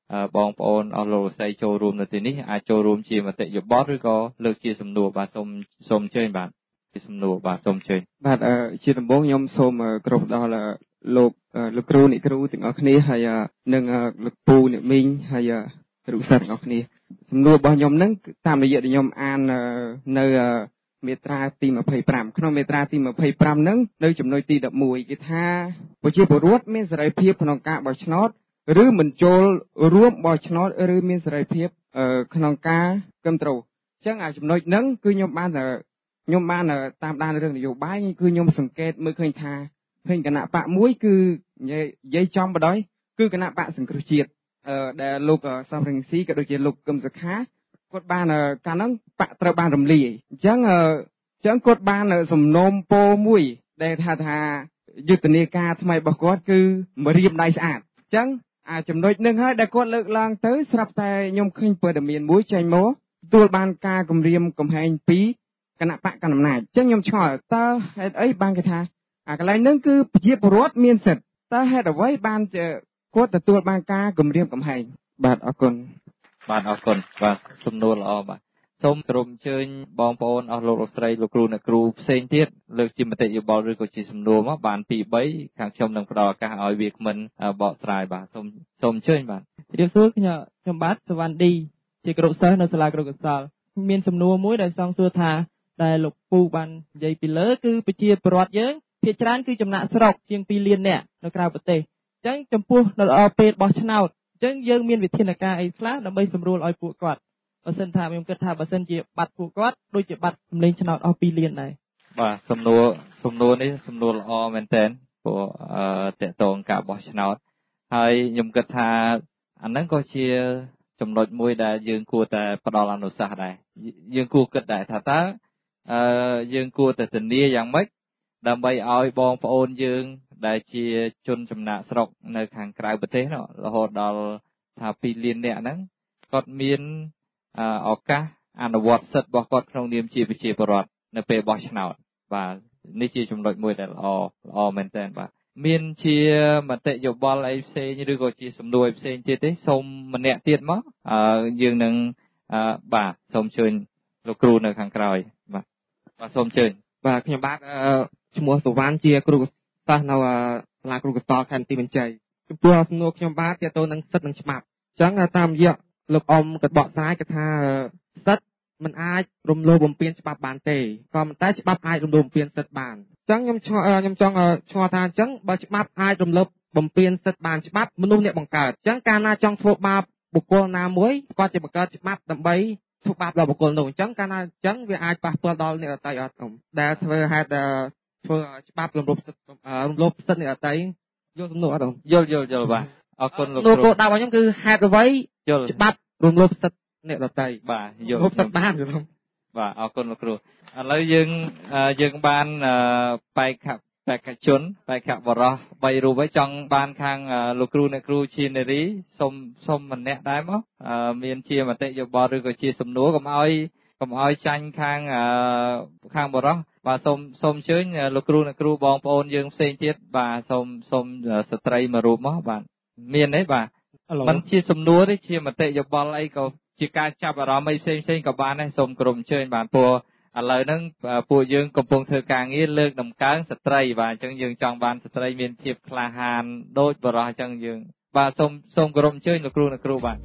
បងប្អូនអស់លោកស្រីចូលរួមនៅទីនេះអាចចូលរួមជាមតិយោបល់ឬក៏លើកជាសំណួរបាទសូមសូមអញ្ជើញបាទជាសំណួរបាទសូមអញ្ជើញបាទជាដំបូងខ្ញុំសូមគោរពដល់លោកលោកគ្រូអ្នកគ្រូទាំងអស់គ្នាហើយនិងលោកពូអ្នកមីងហើយគ្រូសិស្សទាំងអស់គ្នាសំណួររបស់ខ្ញុំហ្នឹងតាមរយៈដែលខ្ញុំអាននៅមាត្រាទីยี่สิบห้าក្នុងមាត្រាទីยี่สิบห้าហ្នឹងនៅចំណុចទីสิบเอ็ดគេថាប្រជាពលរដ្ឋមានសេរីភាពក្នុងការបោះឆ្នោតឬមិនចូលរួមបោះឆ្នោតឬមានសេរីភាពក្នុងការគ្រប់គ្រងអញ្ចឹងអាចំណុចហ្នឹងគឺខ្ញុំបានខ្ញុំបានតាមដានរឿងនយោបាយគឺខ្ញុំសង្កេតមើលឃើញថាឃើញគណៈបកមួយគឺនិយាយចំបដ ாய் គឺគណៈបកសង្គ្រោះជាតិដែលលោកសំរងស៊ីក៏ដូចជាលោកកឹមសុខាគាត់បានកាលហ្នឹងបកត្រូវបានរំលាយអញ្ចឹងអញ្ចឹងគាត់បានសំណូមពរមួយដែលថាថាយុទ្ធនាការថ្មីរបស់គាត់គឺមរៀមដៃស្អាតអញ្ចឹងអាចំណុចហ្នឹងហើយដែលគាត់លើកឡើងទៅស្រាប់តែខ្ញុំឃើញព័ត៌មានមួយចេញមកទទួលបានការគម្រាមកំហែងពីគណៈបកកណ្ដាលអំណាចអញ្ចឹងខ្ញុំឆ្ងល់តើហេតុអីបានគេថាអាកន្លែងហ្នឹងគឺប្រជាពលរដ្ឋមានសិទ្ធិតើហេតុអ្វីបានគាត់ទទួលបានការគម្រាមកំហែងបាទអរគុណបាទអរគុណបាទសំណួរល្អបាទសូមក្រុមអញ្ជើញបងប្អូនអស់លោកលោកស្រីលោកគ្រូអ្នកគ្រូផ្សេងទៀតលើកជាមតិយោបល់ឬក៏ជាសំណួរមកបានពីរបីខាងខ្ញុំនឹងផ្ដល់ឱកាសឲ្យវាគ្មិនបកស្រាយបាទសូមសូមអញ្ជើញបាទជម្រាបសួរខ្ញុំខ្ញុំបាទសវណ្ណឌីជាគ្រូសិស្សនៅសាលាគ្រូកសលមានសំណួរមួយដែលសង្សួរថាដែលលោកពូបាននិយាយពីលើគឺប្រជាពលរដ្ឋយើងភាគច្រើនគឺចំណាក់ស្រុកជាងពីរលាននាក់នៅក្រៅប្រទេសអញ្ចឹងចំពោះដល់ពេលបោះឆ្នោតអញ្ចឹងយើងមានវិធានការអីខ្លះដើម្បីសម្រួលឲ្យពួកគាត់បើសិនថាខ្ញុំគិតថាបើសិនជាបាត់ពួកគាត់ដូចជាបាត់សម្លេងឆ្នោតអស់ពីរលានដែរបាទសំណួរសំណួរនេះសំណួរល្អមែនតើព្រោះអឺតកតងការបោះឆ្នោតហើយខ្ញុំគិតថាអាហ្នឹងក៏ជាចំណុចមួយដែលយើងគួរតែផ្ដល់អនុសាសន៍ដែរយើងគួរគិតដែរថាតើអឺយើងគួរតែធានាយ៉ាងម៉េចដើម្បីឲ្យបងប្អូនយើងដែលជាជនចំណាក់ស្រុកនៅខាងក្រៅប្រទេសនោះរហូតដល់ថាពីរលាននាក់ហ្នឹងគាត់មានឱកាសអនុវត្តសិទ្ធិរបស់គាត់ក្នុងនាមជាប្រជាពលរដ្ឋនៅពេលបោះឆ្នោតបាទនេះជាចំណុចមួយដែលល្អល្អមែនទែនបាទមានជាមតិយោបល់អីផ្សេងឬក៏ជាសំណួរអីផ្សេងទៀតទេសូមម្នាក់ទៀតមកអឺយើងនឹងអឺបាទសូមអញ្ជើញលោកគ្រូនៅខាងក្រោយបាទបាទសូមអញ្ជើញបាទខ្ញុំបាទឈ្មោះសុវណ្ណជាគ្រូសិស្សនៅសាលាគ្រូកសលខេត្តបន្ទាយមានជ័យចំពោះសំណួរខ្ញុំបាទទាក់ទងនឹងសិទ្ធិនិងច្បាប់អញ្ចឹងតាមរយៈលោកអ៊ំគាត់បកស្រាយគាត់ថាសិទ្ធិមិនអាចរំលោភបំពានច្បាប់បានទេក៏ប៉ុន្តែច្បាប់អាចរំលោភបំពានសិទ្ធិបានអញ្ចឹងខ្ញុំខ្ញុំចង់ឆ្ងល់ថាអញ្ចឹងបើច្បាប់អាចរំលោភបំពានសិទ្ធិបានច្បាប់មនុស្សអ្នកបង្កើតអញ្ចឹងកាលណាចង់ធ្វើបាបបុគ្គលណាមួយគាត់ជាបង្កើតច្បាប់ដើម្បីធ្វើបាបដល់បុគ្គលនោះអញ្ចឹងកាលណាអញ្ចឹងវាអាចប៉ះពាល់ដល់អ្នកដទៃអត់អ៊ំដែលធ្វើហេតុធ្វើច្បាប់រំលោភសិទ្ធិរំលោភសិទ្ធិអ្នកដទៃយល់សំណួរអត់អ៊ំយល់យល់យល់បាទអរគុណលោកគ្រូលោកដាក់របស់ខ្ញុំគឺហេតុអ្វីច្បាប់រំលោភសិទ្ធិអ្នកដទៃបាទយល់រំលោភសិទ្ធិបានយល់បាទអរគុណលោកគ្រូឥឡូវយើងយើងបានបេក្ខបេក្ខជនបេក្ខបរោះបីរូបហើយចង់បានខាងលោកគ្រូអ្នកគ្រូជានារីសូមសូមម្នាក់ដែរមកមានជាមតិយោបល់ឬក៏ជាសំណួរកុំឲ្យកុំឲ្យចាញ់ខាងខាងបរោះបាទសូមសូមអញ្ជើញលោកគ្រូអ្នកគ្រូបងប្អូនយើងផ្សេងទៀតបាទសូមសូមស្ត្រីមួយរូបមកបាទមានទេបាទមិនជាសំណួរទេជាមតិយោបល់អីក៏ជាការចាប់អារម្មណ៍អីផ្សេងផ្សេងក៏បានដែរសូមក្រុមអញ្ជើញបាទព្រោះឥឡូវហ្នឹងពួកយើងកំពុងធ្វើការងារលើកដំកើងស្ត្រីបាទអញ្ចឹងយើងចង់បានស្ត្រីមានភាពក្លាហានដូចបរិសុទ្ធអញ្ចឹងយើងបាទសូមសូមក្រុមអញ្ជើញលោកគ្រូអ្នកគ្រូបាទ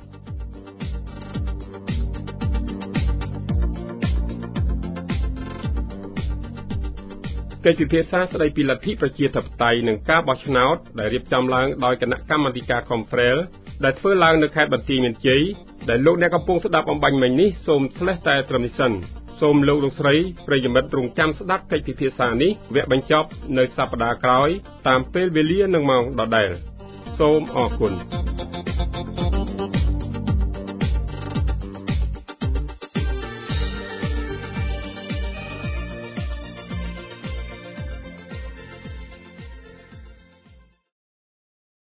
កិច្ចពិភាក្សាស្តីពីលទ្ធិប្រជាធិបតេយ្យនិងការបោះឆ្នោតដែលរៀបចំឡើងដោយគណៈកម្មាធិការ Conferel ដែលធ្វើឡើងនៅខេត្តបន្ទាយមានជ័យដែលលោកអ្នកកំពុងស្ដាប់អំបញ្ញមិញនេះសូមឆ្លេះតែត្រឹមនេះសិនសូមលោកលោកស្រីប្រិយមិត្តរងចាំស្ដាប់កិច្ចពិភាក្សានេះវគ្គបញ្ចប់នៅសប្តាហ៍ក្រោយតាមពេលវេលានិងម៉ោងដដែលសូមអរគុណ